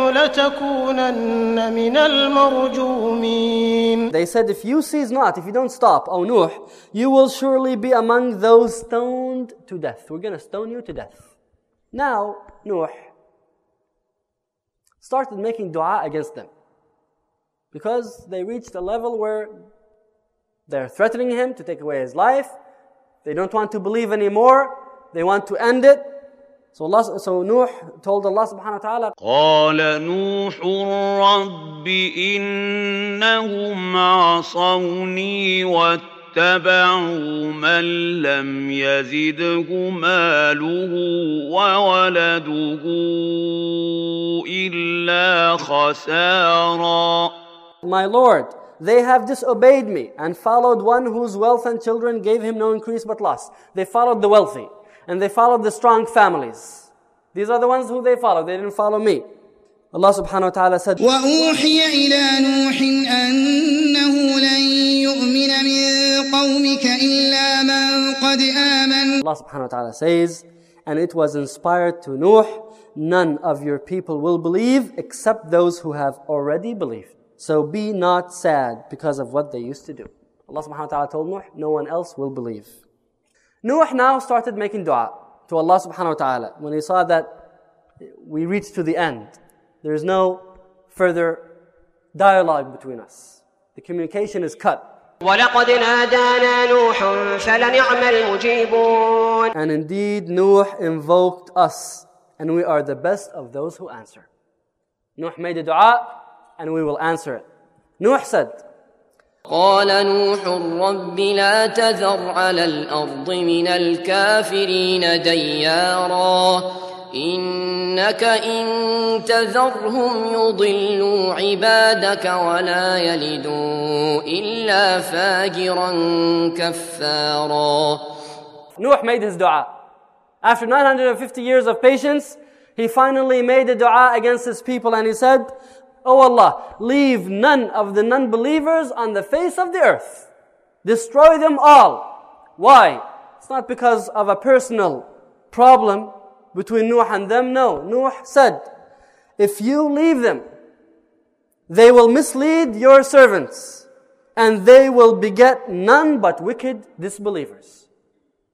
J: لتكونن من المرجومين.
B: They said, if you cease not, if you don't stop, O Nuh, you will surely be among those stoned to death. We're going to stone you to death. Now, Nuh started making dua against them. Because they reached a level where they're threatening him to take away his life. They don't want to believe anymore. They want to end it. So Allah, so Nuh told Allah subhanahu wa ta'ala,
E: قال نوح رب إنهم عصوني واتبعوا من لم يزده ماله وولده إلا خسارا.
B: My Lord, they have disobeyed me and followed one whose wealth and children gave him no increase but loss. They followed the wealthy and they followed the strong families. These are the ones who they followed. They didn't follow me. Allah subhanahu wa ta'ala said,
I: وَأُوحِيَ إِلَى نُوحٍ أَنَّهُ لَن يُؤْمِنَ مِن قَوْمِكَ إِلَّا مَن قَدْ آمَنَ.
B: Allah subhanahu wa ta'ala says, and it was inspired to Nuh, none of your people will believe except those who have already believed. So be not sad because of what they used to do. Allah subhanahu wa ta'ala told Nuh, no one else will believe. Nuh now started making dua to Allah subhanahu wa ta'ala. When he saw that we reached to the end, there is no further dialogue between us. The communication is cut.
F: وَلَقَدْ نَادَانَا نُوحٌ فَلَنِعْمَ الْمُجِيبُونَ.
B: And indeed, Nuh invoked us, and we are the best of those who answer. Nuh made a dua, and we will answer it. Nuh said,
F: قال نوح رب لا تذر على الأرض من الكافرين ديارا إنك إن تذرهم يضلوا عبادك ولا يلدوا إلا فاجرا كفارا.
B: Nuh made his dua. After nine hundred fifty years of patience, he finally made a dua against his people, and he said, Oh Allah, leave none of the non-believers on the face of the earth. Destroy them all. Why? It's not because of a personal problem between Nuh and them. No, Nuh said, if you leave them, they will mislead your servants, and they will beget none but wicked disbelievers.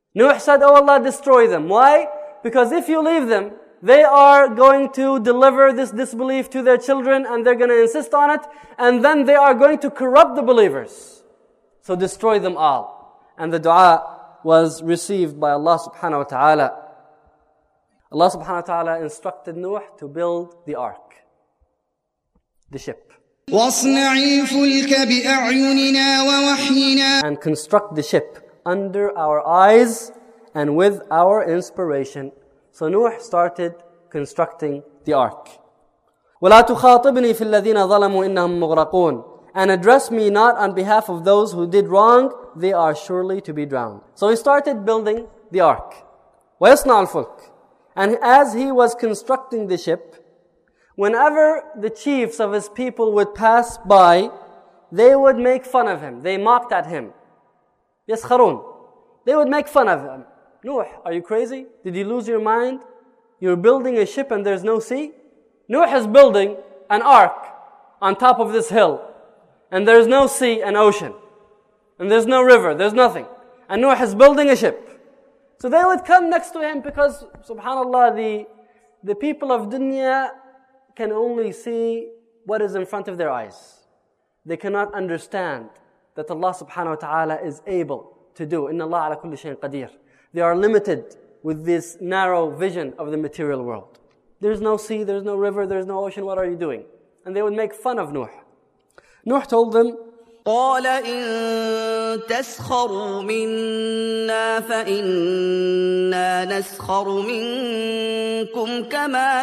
B: Nuh said, oh Allah, destroy them. Why? Because if you leave them, they are going to deliver this disbelief to their children and they're going to insist on it, and then they are going to corrupt the believers. So destroy them all. And the dua was received by Allah subhanahu wa ta'ala. Allah subhanahu wa ta'ala instructed Nuh to build the ark, the ship.
I: وَاصْنَعِ الْفُلْكَ بِأَعْيُنِنَا وَوَحْيِنَا,
B: and construct the ship under our eyes and with our inspiration. So Nuh started constructing the ark. وَلَا تُخَاطِبْنِي فِي الَّذِينَ ظَلَمُوا إِنَّهُمْ مُغْرَقُونَ, and address me not on behalf of those who did wrong, they are surely to be drowned. So he started building the ark. وَيَصْنَعُ الْفُلْكَ, and as he was constructing the ship, whenever the chiefs of his people would pass by, they would make fun of him. They mocked at him. يَسْخَرُونَ, they would make fun of him. Nuh, are you crazy? Did you lose your mind? You're building a ship and there's no sea? Nuh is building an ark on top of this hill, and there's no sea and ocean, and there's no river, there's nothing. And Nuh is building a ship. So they would come next to him because, subhanAllah, the, the people of dunya can only see what is in front of their eyes. They cannot understand that Allah subhanahu wa ta'ala is able to do. Inna Allah ala kulli shayin qadir. They are limited with this narrow vision of the material world. There's no sea, there's no river, there's no ocean, what are you doing? And they would make fun of Nuh. Nuh told them,
H: قال إن تسخروا منا فإنا نسخر منكم كما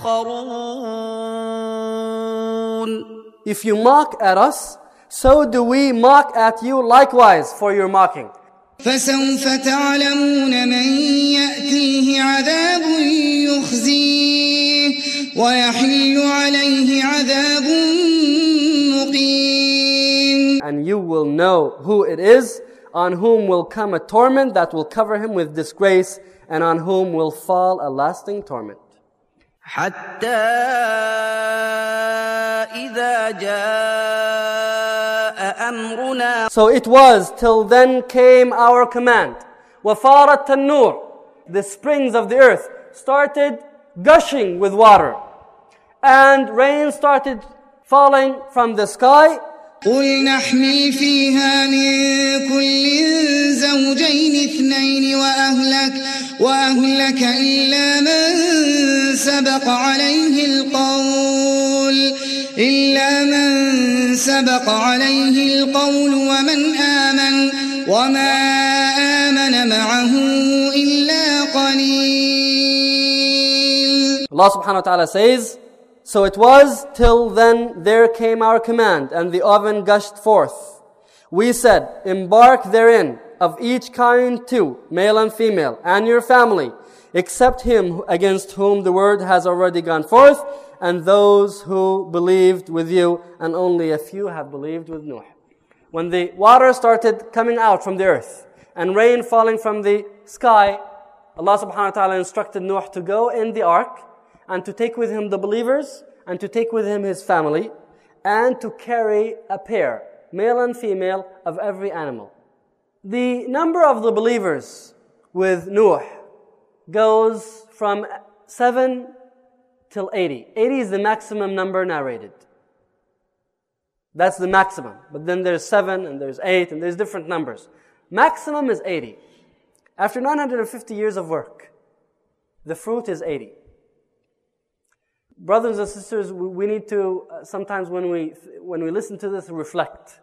H: تسخرون.
B: if you mock at us, so do we mock at you likewise for your mocking.
I: فسوف تعلمون من يأتيه عذاب يخزيه ويحل عليه عذاب مقيم.
B: And you will know who it is on whom will come a torment that will cover him with disgrace, and on whom will fall a lasting torment.
H: حتى إذا جاء أمرنا.
B: So it was till then came our command. وَفَارَتْ التَّنُّورِ, the springs of the earth started gushing with water, and rain started falling from the sky.
I: قل نحمل فيها من كل زوجين اثنين وأهلك وأهلك إلا من سبق عليه القول إلا من سبق عليه القول ومن آمن وما آمن معه إلا قليل.
B: Allah subhanahu wa ta'ala says, so it was till then there came our command, and the oven gushed forth. We said, embark therein of each kind two, male and female, and your family, except him against whom the word has already gone forth, and those who believed with you, and only a few have believed with Nuh. When the water started coming out from the earth, and rain falling from the sky, Allah subhanahu wa ta'ala instructed Nuh to go in the ark, and to take with him the believers, and to take with him his family, and to carry a pair, male and female, of every animal. The number of the believers with Nuh goes from seven till eighty. eighty is the maximum number narrated. That's the maximum. But then there's seven, and there's eight, and there's different numbers. Maximum is eighty. After nine hundred fifty years of work, the fruit is eighty. Brothers and sisters, we need to, uh, sometimes when we when we listen to this, reflect.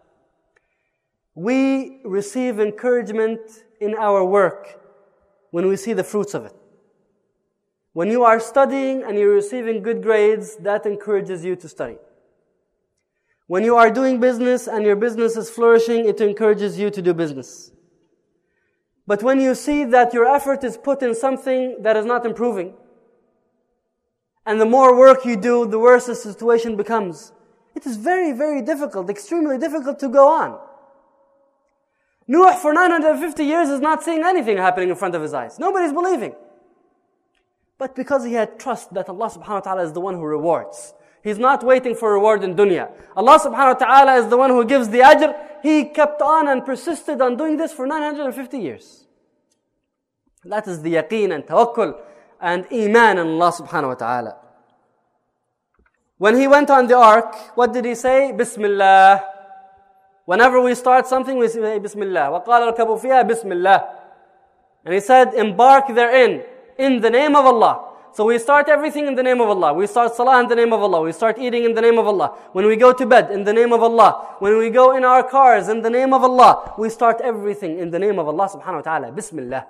B: We receive encouragement in our work when we see the fruits of it. When you are studying and you're receiving good grades, that encourages you to study. When you are doing business and your business is flourishing, it encourages you to do business. But when you see that your effort is put in something that is not improving, and the more work you do, the worse the situation becomes, it is very, very difficult, extremely difficult to go on. Nuh for nine hundred fifty years is not seeing anything happening in front of his eyes. Nobody's believing. But because he had trust that Allah subhanahu wa ta'ala is the one who rewards. He's not waiting for reward in dunya. Allah subhanahu wa ta'ala is the one who gives the ajr. He kept on and persisted on doing this for nine hundred fifty years. That is the yaqeen and tawakkul and iman in Allah subhanahu wa ta'ala. When he went on the ark, what did he say? Bismillah. Whenever we start something, we say Bismillah. وَقَالَ ارْكَبُوا فِيهَا Bismillah. And he said, embark therein, in the name of Allah. So we start everything in the name of Allah. We start salah in the name of Allah. We start eating in the name of Allah. When we go to bed, in the name of Allah. When we go in our cars, in the name of Allah. We start everything in the name of Allah subhanahu wa ta'ala. Bismillah.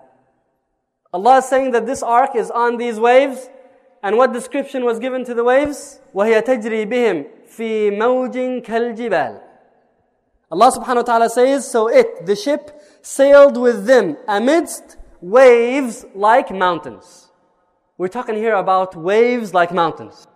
B: Allah is saying that this ark is on these waves. And what description was given to the waves? وَهِيَ تَجْرِي بِهِمْ فِي مَوْجٍ كَالْجِبَالِ. Allah subhanahu wa ta'ala says, so it, the ship, sailed with them amidst waves like mountains. We're talking here about waves like mountains.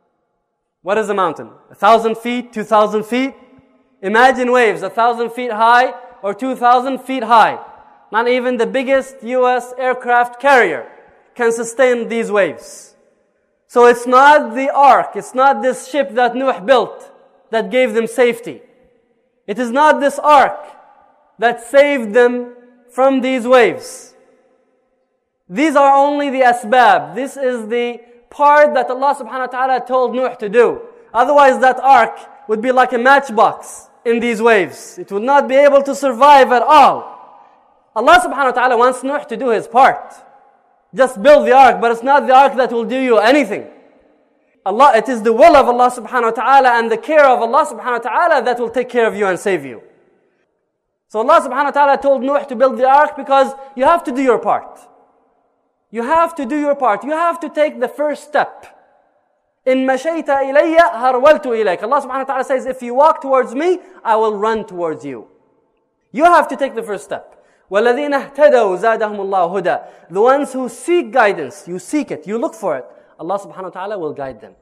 B: What is a mountain? A thousand feet, two thousand feet? Imagine waves a thousand feet high or two thousand feet high. Not even the biggest U S aircraft carrier can sustain these waves. So it's not the ark, it's not this ship that Nuh built that gave them safety. It is not this ark that saved them from these waves. These are only the asbab. This is the part that Allah subhanahu wa ta'ala told Nuh to do. Otherwise that ark would be like a matchbox in these waves. It would not be able to survive at all. Allah subhanahu wa ta'ala wants Nuh to do his part. Just build the ark, but it's not the ark that will do you anything. Allah, it is the will of Allah subhanahu wa ta'ala and the care of Allah subhanahu wa ta'ala that will take care of you and save you. So Allah subhanahu wa ta'ala told Nuh to build the ark because you have to do your part. You have to do your part. You have to take the first step. In مَشَيْتَ إِلَيَّ هَرْوَلْتُ إِلَيْكَ. Allah subhanahu wa ta'ala says, if you walk towards me, I will run towards you. You have to take the first step. وَالَّذِينَ اهْتَدَوْا زَادَهُمُ اللَّهُ هُدًى. The ones who seek guidance, you seek it, you look for it, Allah subhanahu wa ta'ala will guide them.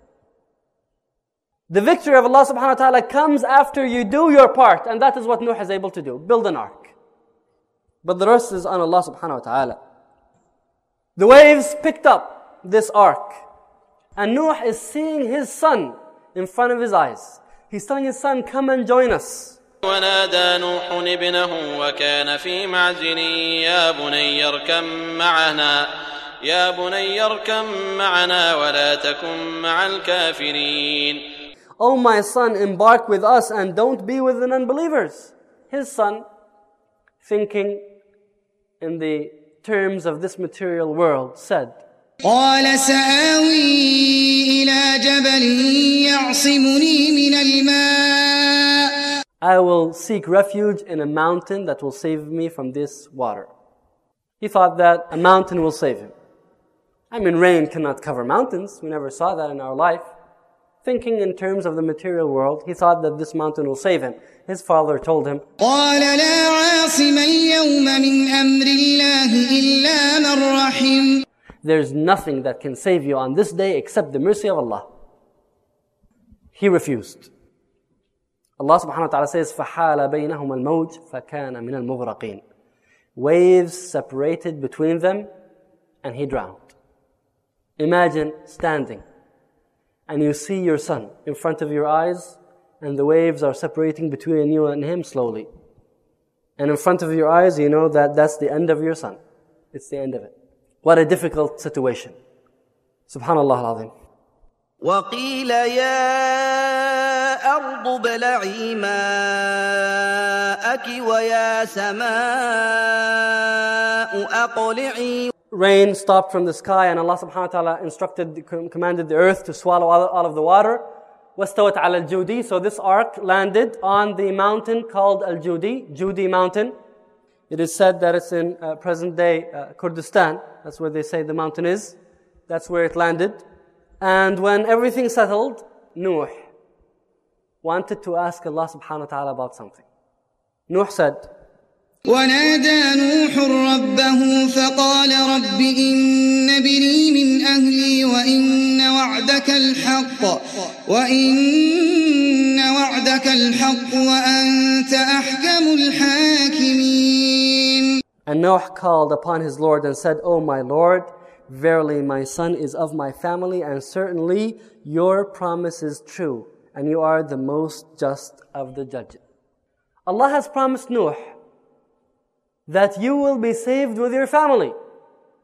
B: The victory of Allah subhanahu wa ta'ala comes after you do your part, and that is what Nuh is able to do. Build an ark. But the rest is on Allah subhanahu wa ta'ala. The waves picked up this ark. And Nuh is seeing his son in front of his eyes. He's telling his son, come and join us.
G: ونادى نوح ابنه وكان في معزل يا بني اركب معنا يا بني اركب معنا ولا تكن مع الكافرين.
B: Oh my son, embark with us and don't be with the unbelievers. His son, thinking in the terms of this material world, said,
I: قال سآوي إلى جبل يعصمني من الماء.
B: I will seek refuge in a mountain that will save me from this water. He thought that a mountain will save him. I mean, rain cannot cover mountains. We never saw that in our life. Thinking in terms of the material world, he thought that this mountain will save him. His father told him,
I: قال لا عاصم اليوم من أمر الله إلا من رحم.
B: There's nothing that can save you on this day except the mercy of Allah. He refused. Allah subhanahu wa ta'ala says, فَحَالَ بَيْنَهُمَ الْمَوْجِ فَكَانَ مِنَ الْمُغْرَقِينَ. Waves separated between them and he drowned. Imagine standing and you see your son in front of your eyes and the waves are separating between you and him slowly. And in front of your eyes, you know that that's the end of your son. It's the end of it. What a difficult situation. Subhanallah al-Azim.
H: وقيل يا أرض ابلعي ماءك ويا سماء أقلعي.
B: Rain stopped from the sky and Allah subhanahu wa ta'ala instructed, commanded the earth to swallow all, all of the water. وَاسْتَوَتْ عَلَى الْجُودِي. So this ark landed on the mountain called Al-Judi, Judi mountain. It is said that it's in uh, present-day uh, Kurdistan. That's where they say the mountain is. That's where it landed. And when everything settled, Nuh wanted to ask Allah subhanahu wa ta'ala about something. Nuh said,
I: ونادى نوح ربه فقال رب إن ابني من أهلي وإن وعدك الحق وإن وعدك الحق وأنت أحكم الحاكمين.
B: And Noah called upon his Lord and said, O my Lord, verily my son is of my family and certainly your promise is true and you are the most just of the judges. Allah has promised Nuh that you will be saved with your family.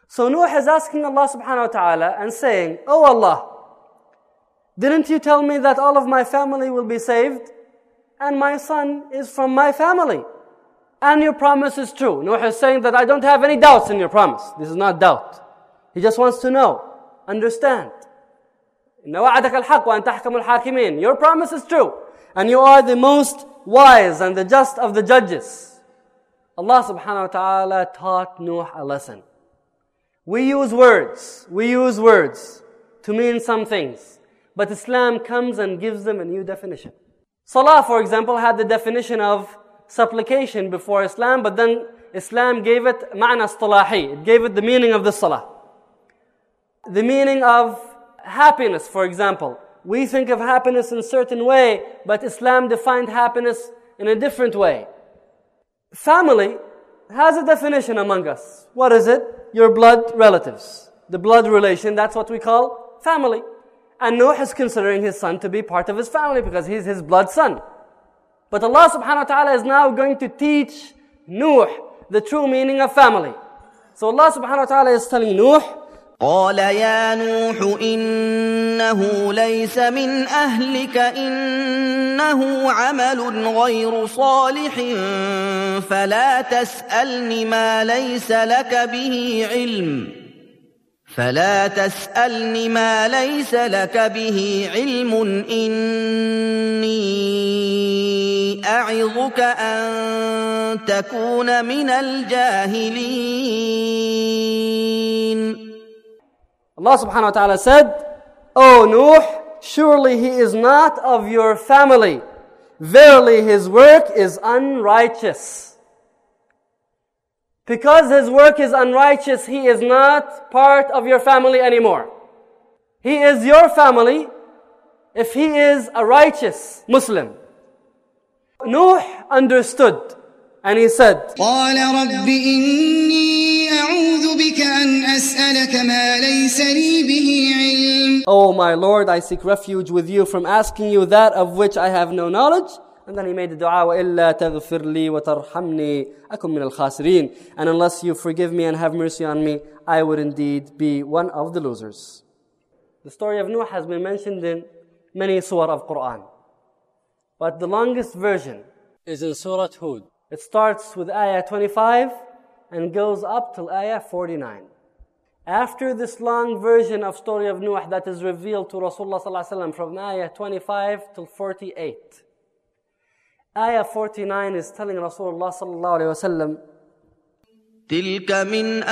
B: So Nuh is asking Allah subhanahu wa ta'ala and saying, "Oh Allah, didn't you tell me that all of my family will be saved? And my son is from my family. And your promise is true." Nuh is saying that I don't have any doubts in your promise. This is not doubt. He just wants to know, understand. إِنَّ وَعَدَكَ الْحَقُّ وَأَنْتَ أَحْكَمُ الْحَاكِمِينَ. Your promise is true. And you are the most wise and the just of the judges. Allah subhanahu wa ta'ala taught Nuh a lesson. We use words, we use words to mean some things. But Islam comes and gives them a new definition. Salah, for example, had the definition of supplication before Islam, but then Islam gave it ma'na istilahi. It gave it the meaning of the salah. The meaning of happiness, for example. We think of happiness in a certain way, but Islam defined happiness in a different way. Family has a definition among us. What is it? Your blood relatives. The blood relation, that's what we call family. And Nuh is considering his son to be part of his family because he's his blood son. But Allah subhanahu wa ta'ala is now going to teach Nuh the true meaning of family. So Allah subhanahu wa ta'ala is telling Nuh,
H: قال يا نوح إنه ليس من أهلك إنه عمل غير صالح فلا تسألني ما ليس لك به علم فلا تسألني ما ليس لك به علم إني أعظك أن تكون من الجاهلين.
B: Allah subhanahu wa ta'ala said, "O Nuh, surely he is not of your family. Verily his work is unrighteous." Because his work is unrighteous, he is not part of your family anymore. He is your family if he is a righteous Muslim. Nuh understood and he said,
I: قال رب إني أعوذ بك أن أسألك ما ليس لي به علم.
B: "Oh my Lord, I seek refuge with you from asking you that of which I have no knowledge." And then he made the dua, وَإِلَّا تَغْفِرْ لِي وَتَرْحَمْنِي أَكُمْ مِنَ الْخَاسِرِينَ. And unless you forgive me and have mercy on me, I would indeed be one of the losers. The story of Nuh has been mentioned in many surah of Quran. But the longest version is in Surah Hud. It starts with ayah twenty-five and goes up till ayah forty-nine. After this long version of story of Nuh that is revealed to Rasulullah sallallahu alaihi wasallam from ayah twenty-five till forty-eight. Ayah forty-nine is telling Rasulullah sallallahu alaihi wasallam,
H: تلك من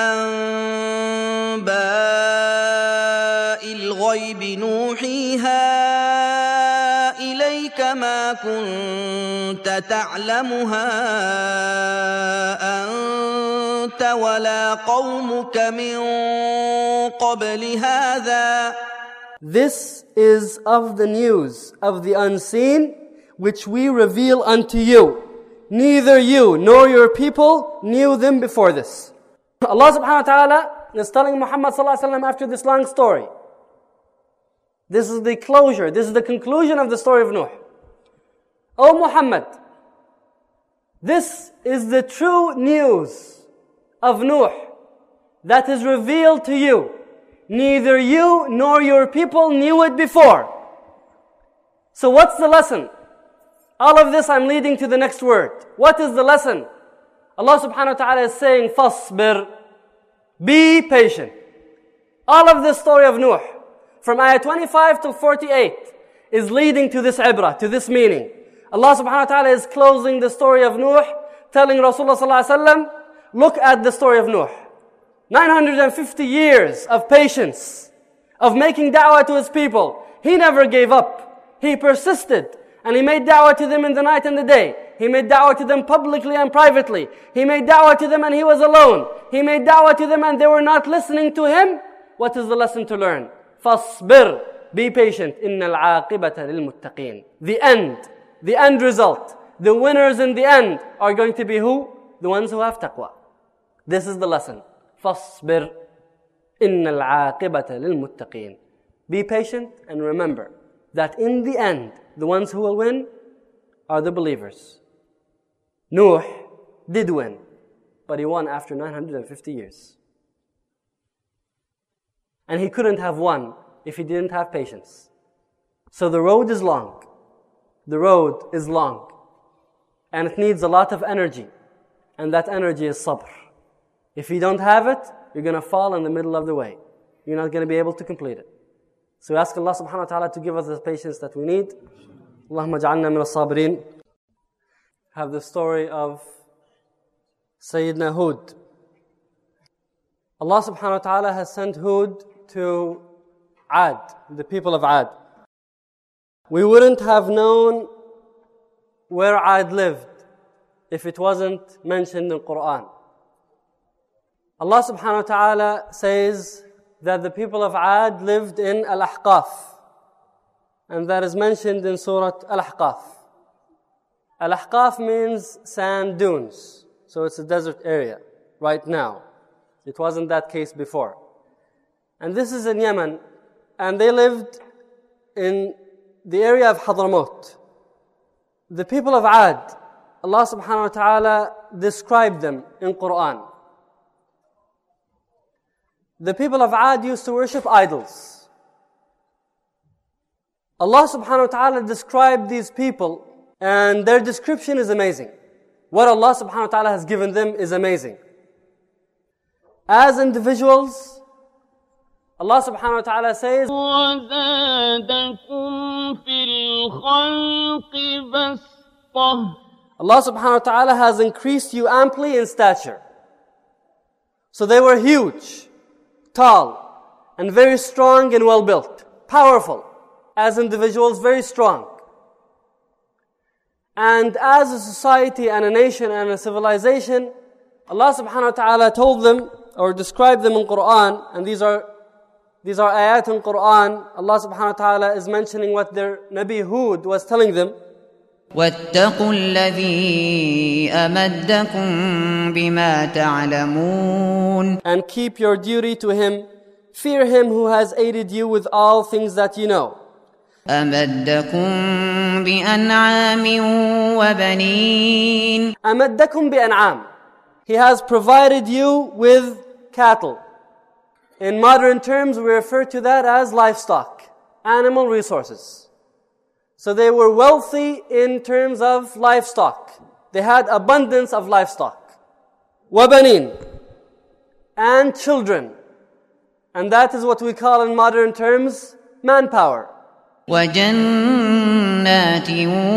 H: أنباء الغيب نوحيها إليك ما كنت تعلمها أنت ولا قومك من قبل هذا.
B: This is of the news of the unseen which we reveal unto you. Neither you nor your people knew them before this. Allah subhanahu wa ta'ala is telling Muhammad sallallahu alaihi wasallam after this long story. This is the closure, this is the conclusion of the story of Nuh. O Muhammad, this is the true news of Nuh that is revealed to you. Neither you nor your people knew it before. So what's the lesson? All of this I'm leading to the next word. What is the lesson? Allah subhanahu wa ta'ala is saying, فَاصْبِرْ. Be patient. All of this story of Nuh, from ayah twenty-five to forty-eight, is leading to this ibrah, to this meaning. Allah subhanahu wa ta'ala is closing the story of Nuh, telling Rasulullah sallallahu alaihi wasallam, look at the story of Nuh. nine hundred fifty years of patience, of making da'wah to his people. He never gave up. He persisted. And he made da'wah to them in the night and the day. He made da'wah to them publicly and privately. He made da'wah to them and he was alone. He made da'wah to them and they were not listening to him. What is the lesson to learn? فَاصْبِرْ. Be patient. إِنَّ الْعَاقِبَةَ لِلْمُتَّقِينَ. The end, the end result, the winners in the end are going to be who? The ones who have taqwa. This is the lesson. فَاصْبِرْ. إِنَّ الْعَاقِبَةَ لِلْمُتَّقِينَ. Be patient and remember that in the end, the ones who will win are the believers. Nuh did win, but he won after nine hundred fifty years. And he couldn't have won if he didn't have patience. So the road is long. The road is long. And it needs a lot of energy. And that energy is sabr. If you don't have it, you're going to fall in the middle of the way. You're not going to be able to complete it. So we ask Allah subhanahu wa ta'ala to give us the patience that we need. Allahumma ja'alna min as-sabirin. Have the story of Sayyidina Hud. Allah subhanahu wa ta'ala has sent Hud to Ad, the people of Ad. We wouldn't have known where Ad lived if it wasn't mentioned in Quran. Allah subhanahu wa ta'ala says that the people of Ad lived in Al-Ahqaf. And that is mentioned in Surah Al-Ahqaf. Al-Ahqaf means sand dunes. So it's a desert area right now. It wasn't that case before. And this is in Yemen. And they lived in the area of Hadramaut. The people of Ad, Allah subhanahu wa ta'ala described them in Quran. The people of Ad used to worship idols. Allah subhanahu wa ta'ala described these people, and their description is amazing. What Allah subhanahu wa ta'ala has given them is amazing. As individuals, Allah subhanahu wa ta'ala says,
E: وَزَادَكُمْ فِي الْخَلْقِ بَسْطَةً.
B: Allah subhanahu wa ta'ala has increased you amply in stature. So they were huge, tall, and very strong and well built, powerful. As individuals, very strong. And as a society and a nation and a civilization, Allah subhanahu wa ta'ala told them or described them in Quran, and these are these are ayat in Quran. Allah subhanahu wa ta'ala is mentioning what their Nabi Hud was telling them.
K: وَاتَّقُوا الَّذِي أَمَدَّكُم بِمَا تَعْلَمُونَ.
B: And keep your duty to Him. Fear Him who has aided you with all things that you know.
K: أَمَدَّكُم بِأَنْعَامٍ وَبَنِينَ.
B: أَمَدَّكُم بِأَنْعَامٍ. He has provided you with cattle. In modern terms, we refer to that as livestock, animal resources. So they were wealthy in terms of livestock. They had abundance of livestock. وَبَنِينَ. And children. And that is what we call in modern terms manpower.
K: وَجَنَّاتٍ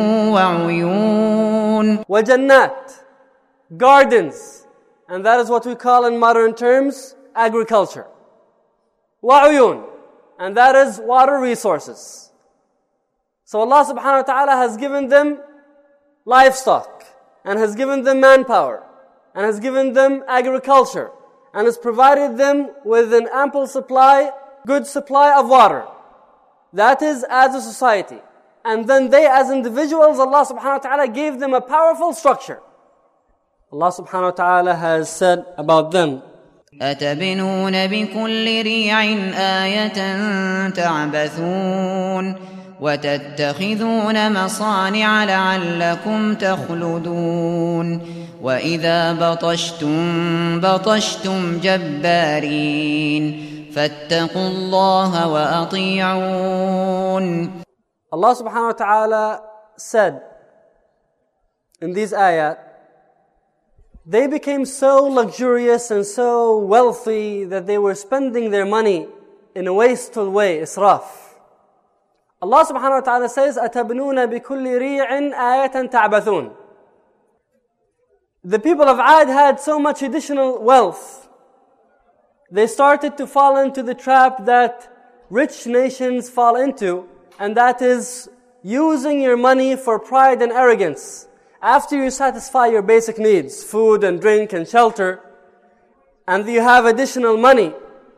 K: وَعُيُونٍ.
B: وَجَنَّاتٍ. Gardens. And that is what we call in modern terms agriculture. وَعُيُونٍ. And that is water resources. So Allah subhanahu wa ta'ala has given them livestock, and has given them manpower, and has given them agriculture, and has provided them with an ample supply, good supply of water. That is as a society. And then they as individuals, Allah subhanahu wa ta'ala gave them a powerful structure. Allah subhanahu wa ta'ala has said about them,
K: أَتَبْنُونَ بِكُلِّ رِيعٍ آيَةً تَعْبَثُونَ وَتَتَّخِذُونَ مَصَانِعَ لَعَلَّكُمْ تَخْلُدُونَ وَإِذَا بَطَشْتُمْ بَطَشْتُمْ جَبَّارِينَ فَاتَّقُوا اللَّهَ وَأَطِيعُونَ.
B: Allah subhanahu wa ta'ala said in these ayat, they became so luxurious and so wealthy that they were spending their money in a wasteful way, israf. Allah subhanahu wa ta'ala says, أَتَبْنُونَ بِكُلِّ رِيعٍ آيَةً تَعْبَثُونَ. The people of Ad had so much additional wealth. They started to fall into the trap that rich nations fall into, and that is using your money for pride and arrogance. After you satisfy your basic needs, food and drink and shelter, and you have additional money,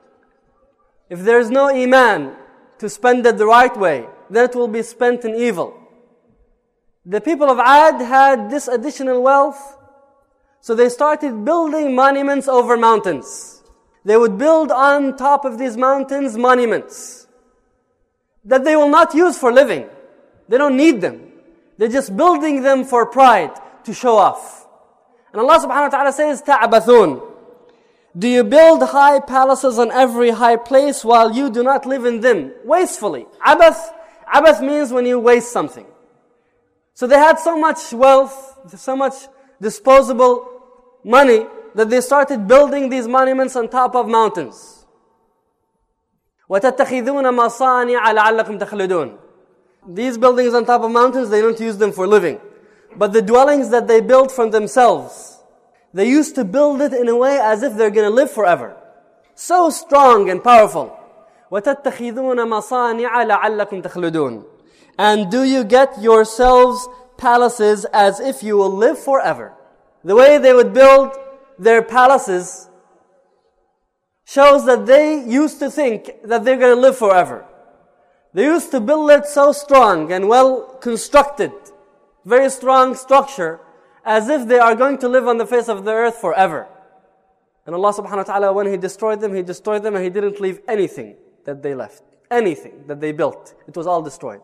B: if there is no iman to spend it the right way, then it will be spent in evil. The people of Ad had this additional wealth, so they started building monuments over mountains. They would build on top of these mountains monuments that they will not use for living. They don't need them. They're just building them for pride, to show off. And Allah subhanahu wa ta'ala says, تَعْبَثُونَ. Do you build high palaces on every high place while you do not live in them wastefully? Abath, abath means when you waste something. So they had so much wealth, so much disposable money, that they started building these monuments on top of mountains. وَتَتَّخِذُونَ مَصَانِعَ لَعَلَّكُمْ تَخْلُدُونَ. These buildings on top of mountains, they don't use them for living. But the dwellings that they built from themselves, they used to build it in a way as if they're going to live forever. So strong and powerful. وَتَتَّخِذُونَ مَصَانِعَ لَعَلَّكُمْ تَخْلُدُونَ. And do you get yourselves palaces as if you will live forever? The way they would build their palaces shows that they used to think that they're going to live forever. They used to build it so strong and well constructed, very strong structure, as if they are going to live on the face of the earth forever. And Allah subhanahu wa ta'ala, when He destroyed them, He destroyed them and He didn't leave anything that they left. Anything that they built. It was all destroyed.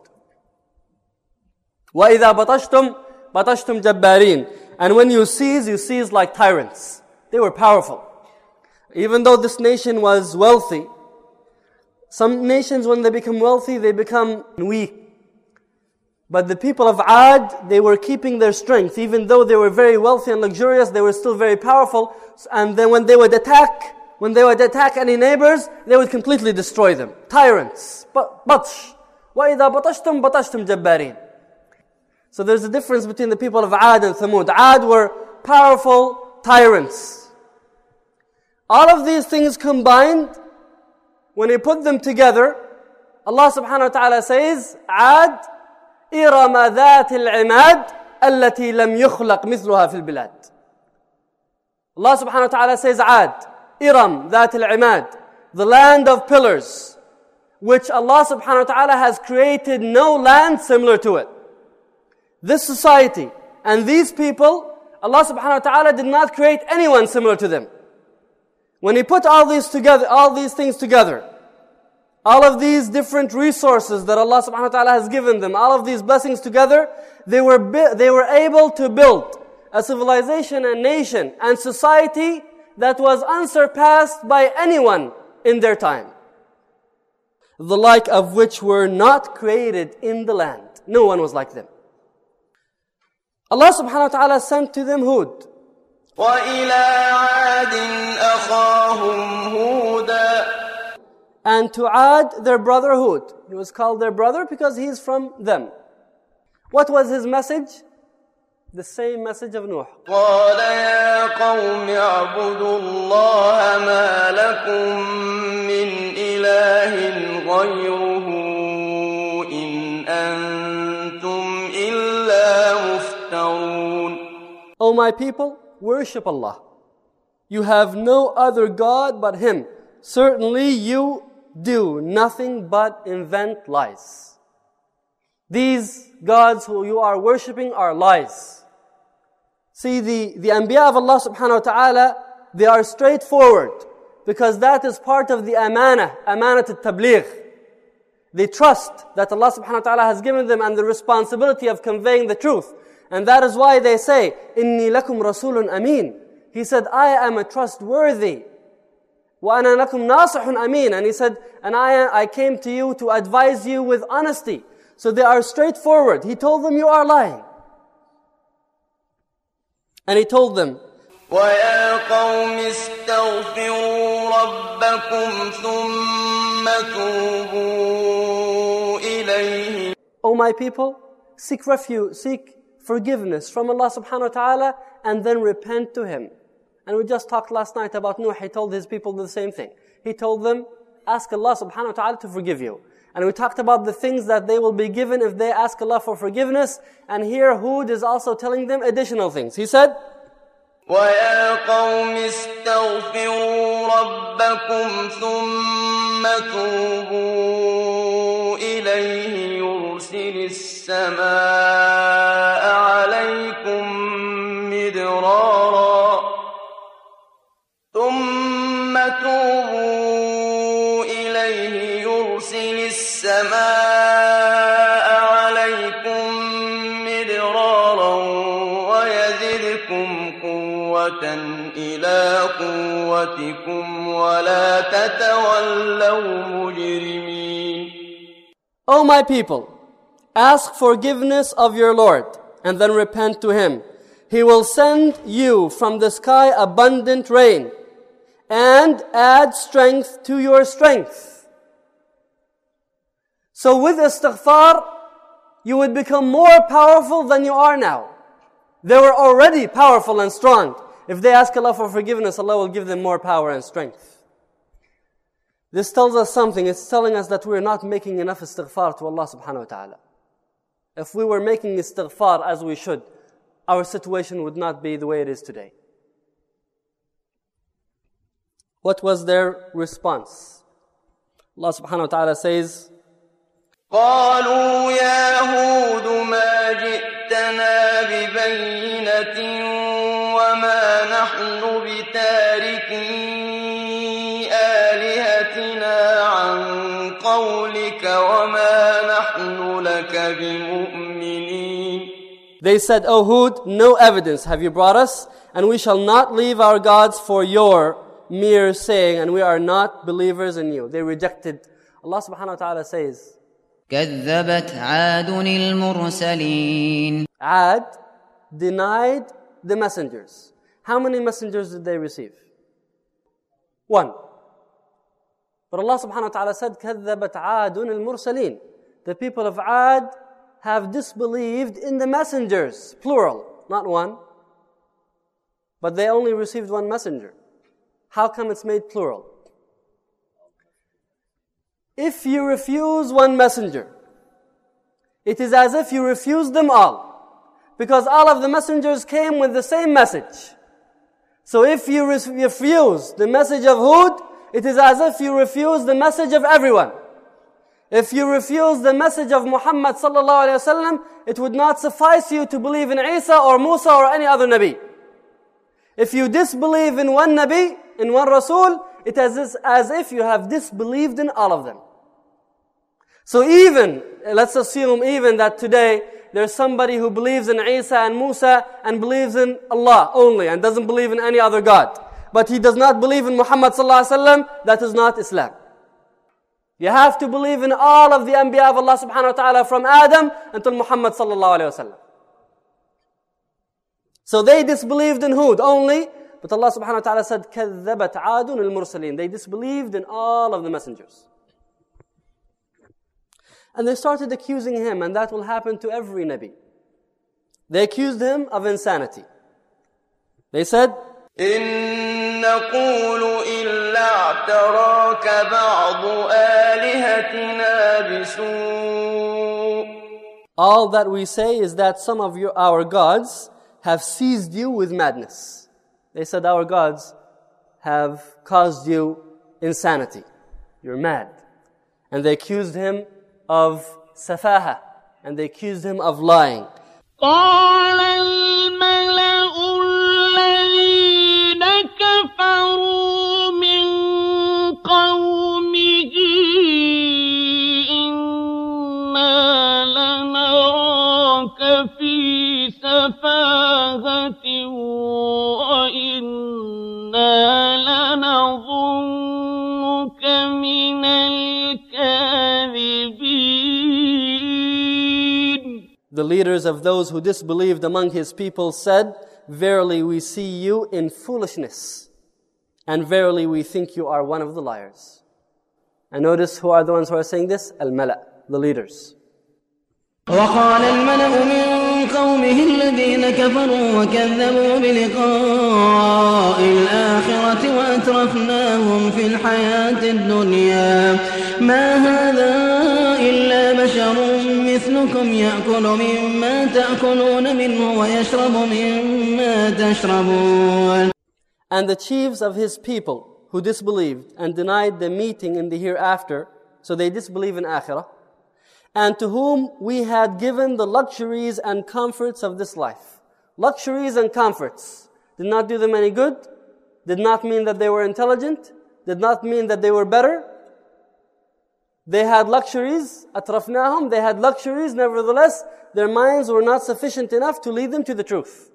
B: وَإِذَا بَطَشْتُمْ بَطَشْتُمْ جَبَّارِينَ. And when you seize, you seize like tyrants. They were powerful. Even though this nation was wealthy, some nations when they become wealthy, they become weak. But the people of Ad, they were keeping their strength. Even though they were very wealthy and luxurious, they were still very powerful. And then when they would attack, when they would attack any neighbors, they would completely destroy them. Tyrants. Batsh. وَإِذَا بَطَشْتُمْ بَطَشْتُمْ جَبَّارِينَ. So there's a difference between the people of Ad and Thamud. Ad were powerful tyrants. All of these things combined, when you put them together, Allah subhanahu wa ta'ala says, Ad, إِرَمَ ذَاتِ الْعِمَادِ الَّتِي لَمْ يُخْلَقْ مِثْلُهَا فِي الْبِلَادِ. Allah subhanahu wa ta'ala says, Ad, Iram, ذَاتِ الْعِمَادِ, the land of pillars, which Allah subhanahu wa ta'ala has created no land similar to it. This society and these people, Allah subhanahu wa ta'ala did not create anyone similar to them. When He put all these together, all these things together, all of these different resources that Allah subhanahu wa ta'ala has given them, all of these blessings together, they were bi- they were able to build a civilization, a nation, and society that was unsurpassed by anyone in their time. The like of which were not created in the land. No one was like them. Allah subhanahu wa ta'ala sent to them Hud.
H: وَإِلَىٰ عَادٍ أَخَاهُمْ هُودًا.
B: And to Ad, their brother Hud. He was called their brother because he is from them. What was his message? The same message of Nuh.
H: قَالَ يَا قَوْمِ اعْبُدُوا اللَّهَ مَا لَكُمْ مِنْ إِلَٰهٍ غَيْرُهُ إِنْ أَنْتُمْ إِلَّا مُفْتَرُونَ.
B: O my people, worship Allah. You have no other God but Him. Certainly you do nothing but invent lies. These gods who you are worshipping are lies. See, the, the Anbiya of Allah subhanahu wa ta'ala, they are straightforward because that is part of the amana, amanat al-tabligh. They trust that Allah subhanahu wa ta'ala has given them and the responsibility of conveying the truth. And that is why they say, إِنِّي لَكُمْ رَسُولٌ أَمِينٌ. He said, I am a trustworthy. وَأَنَا لَكُمْ نَاصِحٌ أَمِينٌ. And He said, and I, I came to you to advise you with honesty. So they are straightforward. He told them, you are lying. And He told them,
H: وَيَا قَوْمِ اسْتَغْفِرُوا رَبَّكُمْ ثُمَّ تُوبُوا إِلَيْهِ.
B: O my people, seek refuge, seek forgiveness from Allah subhanahu wa ta'ala and then repent to Him. And we just talked last night about Nuh. He told his people the same thing. He told them, ask Allah subhanahu wa ta'ala to forgive you. And we talked about the things that they will be given if they ask Allah for forgiveness. And here Hud is also telling them additional things. He said,
H: وَيَا قَوْمِ اسْتَغْفِرُوا رَبَّكُمْ ثُمَّ تُوبُوا إِلَيْهِ يُرْسِلِ السَّمَاءَ عَلَيْكُمْ مِدْرَارًا ثُمَّ تُوبُوا إِلَيْهِ يُرْسِلِ السَّمَاءَ عَلَيْكُمْ مِدْرَارًا وَيَزِدْكُمْ قُوَّةً إِلَىٰ إلى قوتكم ولا تتولوا مجرمين.
B: O my people, ask forgiveness of your Lord and then repent to Him. He will send you from the sky abundant rain and add strength to your strength. So with istighfar, you would become more powerful than you are now. They were already powerful and strong. If they ask Allah for forgiveness, Allah will give them more power and strength. This tells us something. It's telling us that we're not making enough istighfar to Allah subhanahu wa ta'ala. If we were making istighfar as we should, our situation would not be the way it is today. What was their response? Allah subhanahu wa ta'ala says,
H: قالوا يا هود ما جئتنا ببينة وما نحن بتاركي آلهتنا عن قولك وما نحن لك بمؤمنين.
B: They said, O Hud, no evidence have you brought us, and we shall not leave our gods for your mere saying, and we are not believers in you. They rejected. Allah subhanahu wa ta'ala says,
K: كذبت عاد المرسلين.
B: Ad denied the messengers. How many messengers did they receive? One. But Allah subhanahu wa ta'ala said, كذبت عاد المرسلين. The people of Ad have disbelieved in the messengers, plural, not one. But they only received one messenger. How come it's made plural? If you refuse one messenger, it is as if you refuse them all. Because all of the messengers came with the same message. So if you refuse the message of Hud, it is as if you refuse the message of everyone. If you refuse the message of Muhammad sallallahu alaihi wasallam, it would not suffice you to believe in Isa or Musa or any other Nabi. If you disbelieve in one Nabi, in one Rasul, it is as if you have disbelieved in all of them. So even, let's assume even that today there's somebody who believes in Isa and Musa and believes in Allah only and doesn't believe in any other God. But he does not believe in Muhammad sallallahu alaihi wasallam, that is not Islam. You have to believe in all of the Anbiya of Allah subhanahu wa ta'ala from Adam until Muhammad sallallahu alaihi wasallam. So they disbelieved in Hud only, but Allah subhanahu wa ta'ala said, كَذَّبَتْ عَادٌ الْمُرْسَلِينَ. They disbelieved in all of the messengers. And they started accusing him, and that will happen to every Nabi. They accused him of insanity. They said,
H: إِن نَّقُولُ إِلَّا اعْتَرَاكَ بَعْضُ آلِهَتِنَا بِسُوءٍ.
B: All that we say is that some of your, our gods have seized you with madness. They said, our gods have caused you insanity. You're mad. And they accused him of safaha, and they accused him of lying.
E: قال الملأ الذين كفروا من قومه إنا لنراك في سفاهة وإنا لنظنك من الكاذبين.
B: The leaders of those who disbelieved among his people said, verily we see you in foolishness, and verily we think you are one of the liars. And notice who are the ones who are saying this? Al-Mala, the leaders.
L: وقال الملأ من قومه الذين كفروا وكذبوا بلقاء الآخرة وأترفناهم في الحياة الدنيا ما هذا إلا بشر مثلكم يأكل مما تأكلون منه ويشرب مما تشربون.
B: And the chiefs of his people who disbelieved and denied the meeting in the hereafter, so they disbelieve in Akhirah, and to whom we had given the luxuries and comforts of this life. Luxuries and comforts did not do them any good, did not mean that they were intelligent, did not mean that they were better. They had luxuries, atrafnahum, they had luxuries, nevertheless, their minds were not sufficient enough to lead them to the truth.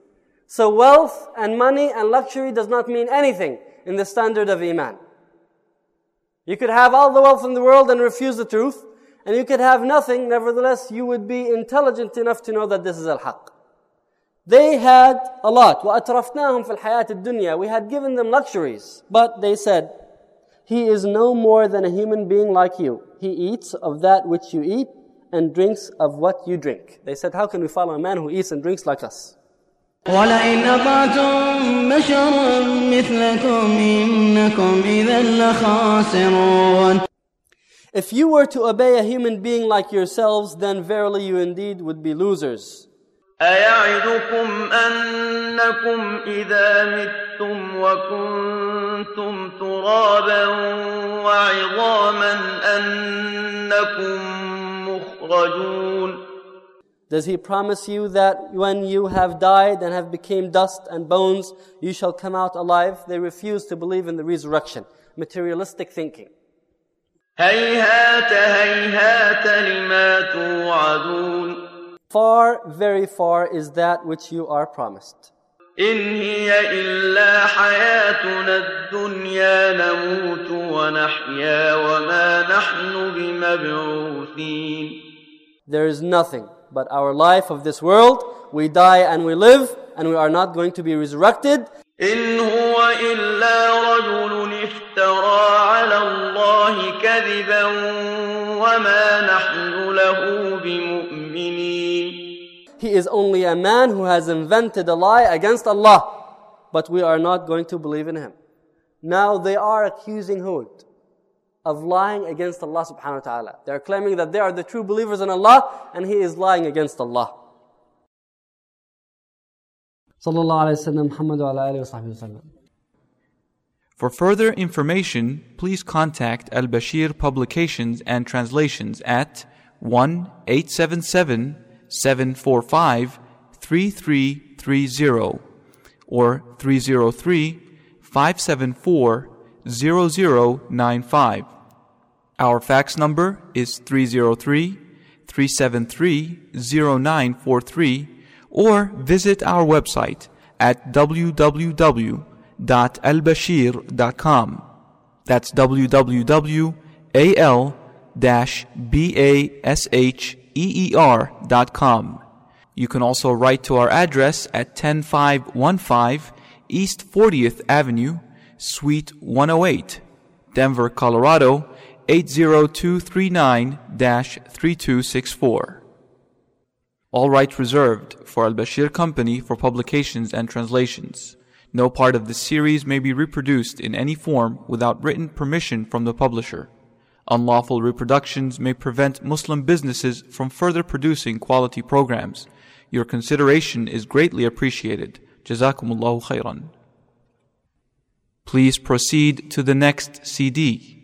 B: So wealth and money and luxury does not mean anything in the standard of Iman. You could have all the wealth in the world and refuse the truth, and you could have nothing, nevertheless you would be intelligent enough to know that this is al-haq. They had a lot. وَأَتْرَفْنَاهُمْ فِي الْحَيَاةِ الدُّنْيَا. We had given them luxuries. But they said, He is no more than a human being like you. He eats of that which you eat and drinks of what you drink. They said, how can we follow a man who eats and drinks like us?
L: وَلَئِنْ أَطَعْتُمْ بَشَرًا مِثْلَكُمْ إِنَّكُمْ إِذًا لَخَاسِرُونَ.
B: If you were to obey a human being like yourselves, then verily you indeed would be losers.
H: أَيَعِدُكُمْ أَنَّكُمْ إِذَا مِتُّمْ وَكُنْتُمْ تُرَابًا وَعِظَامًا أَنَّكُمْ مُخْرَجُونَ.
B: Does He promise you that when you have died and have become dust and bones, you shall come out alive? They refuse to believe in the resurrection. Materialistic thinking.
H: هَيْهَاتَ هَيْهَاتَ لِمَا تُوعَدُونَ.
B: Far, very far is that which you are promised.
H: إِنْ هِيَ إِلَّا حَيَاتُنَا الدُّنْيَا نَمُوتُ وَنَحْيَا وَمَا نَحْنُ بِمَبْعُوثِينَ.
B: There is nothing but our life of this world. We die and we live, and we are not going to be resurrected.
H: إِنْ هُوَ إِلَّا رَجُلٌ افْتَرَى عَلَى اللَّهِ كَذِبًا وَمَا نَحْنُ لَهُ بِمُؤْمِنِينَ.
B: He is only a man who has invented a lie against Allah, but we are not going to believe in him. Now they are accusing Hud of lying against Allah subhanahu wa ta'ala. They are claiming that they are the true believers in Allah, and he is lying against Allah. Sallallahu alayhi wa sallam, Muhammad wa ala alihi wa sahbihi wa sallam.
A: For further information, please contact Al-Bashir Publications and Translations at one eight seven seven, seven four five, three three three zero or three zero three, five seven four, zero zero nine five. Our fax number is three zero three, three seven three, zero nine four three, or visit our website at w w w dot al bashir dot com. That's w w w dot al basheer dot com. You can also write to our address at ten five fifteen East fortieth Avenue, Suite one oh eight, Denver, Colorado eight zero two three nine dash three two six four. All rights reserved for Al-Bashir Company for publications and translations. No part of this series may be reproduced in any form without written permission from the publisher. Unlawful reproductions may prevent Muslim businesses from further producing quality programs. Your consideration is greatly appreciated. Jazakumullahu khairan. Please proceed to the next C D.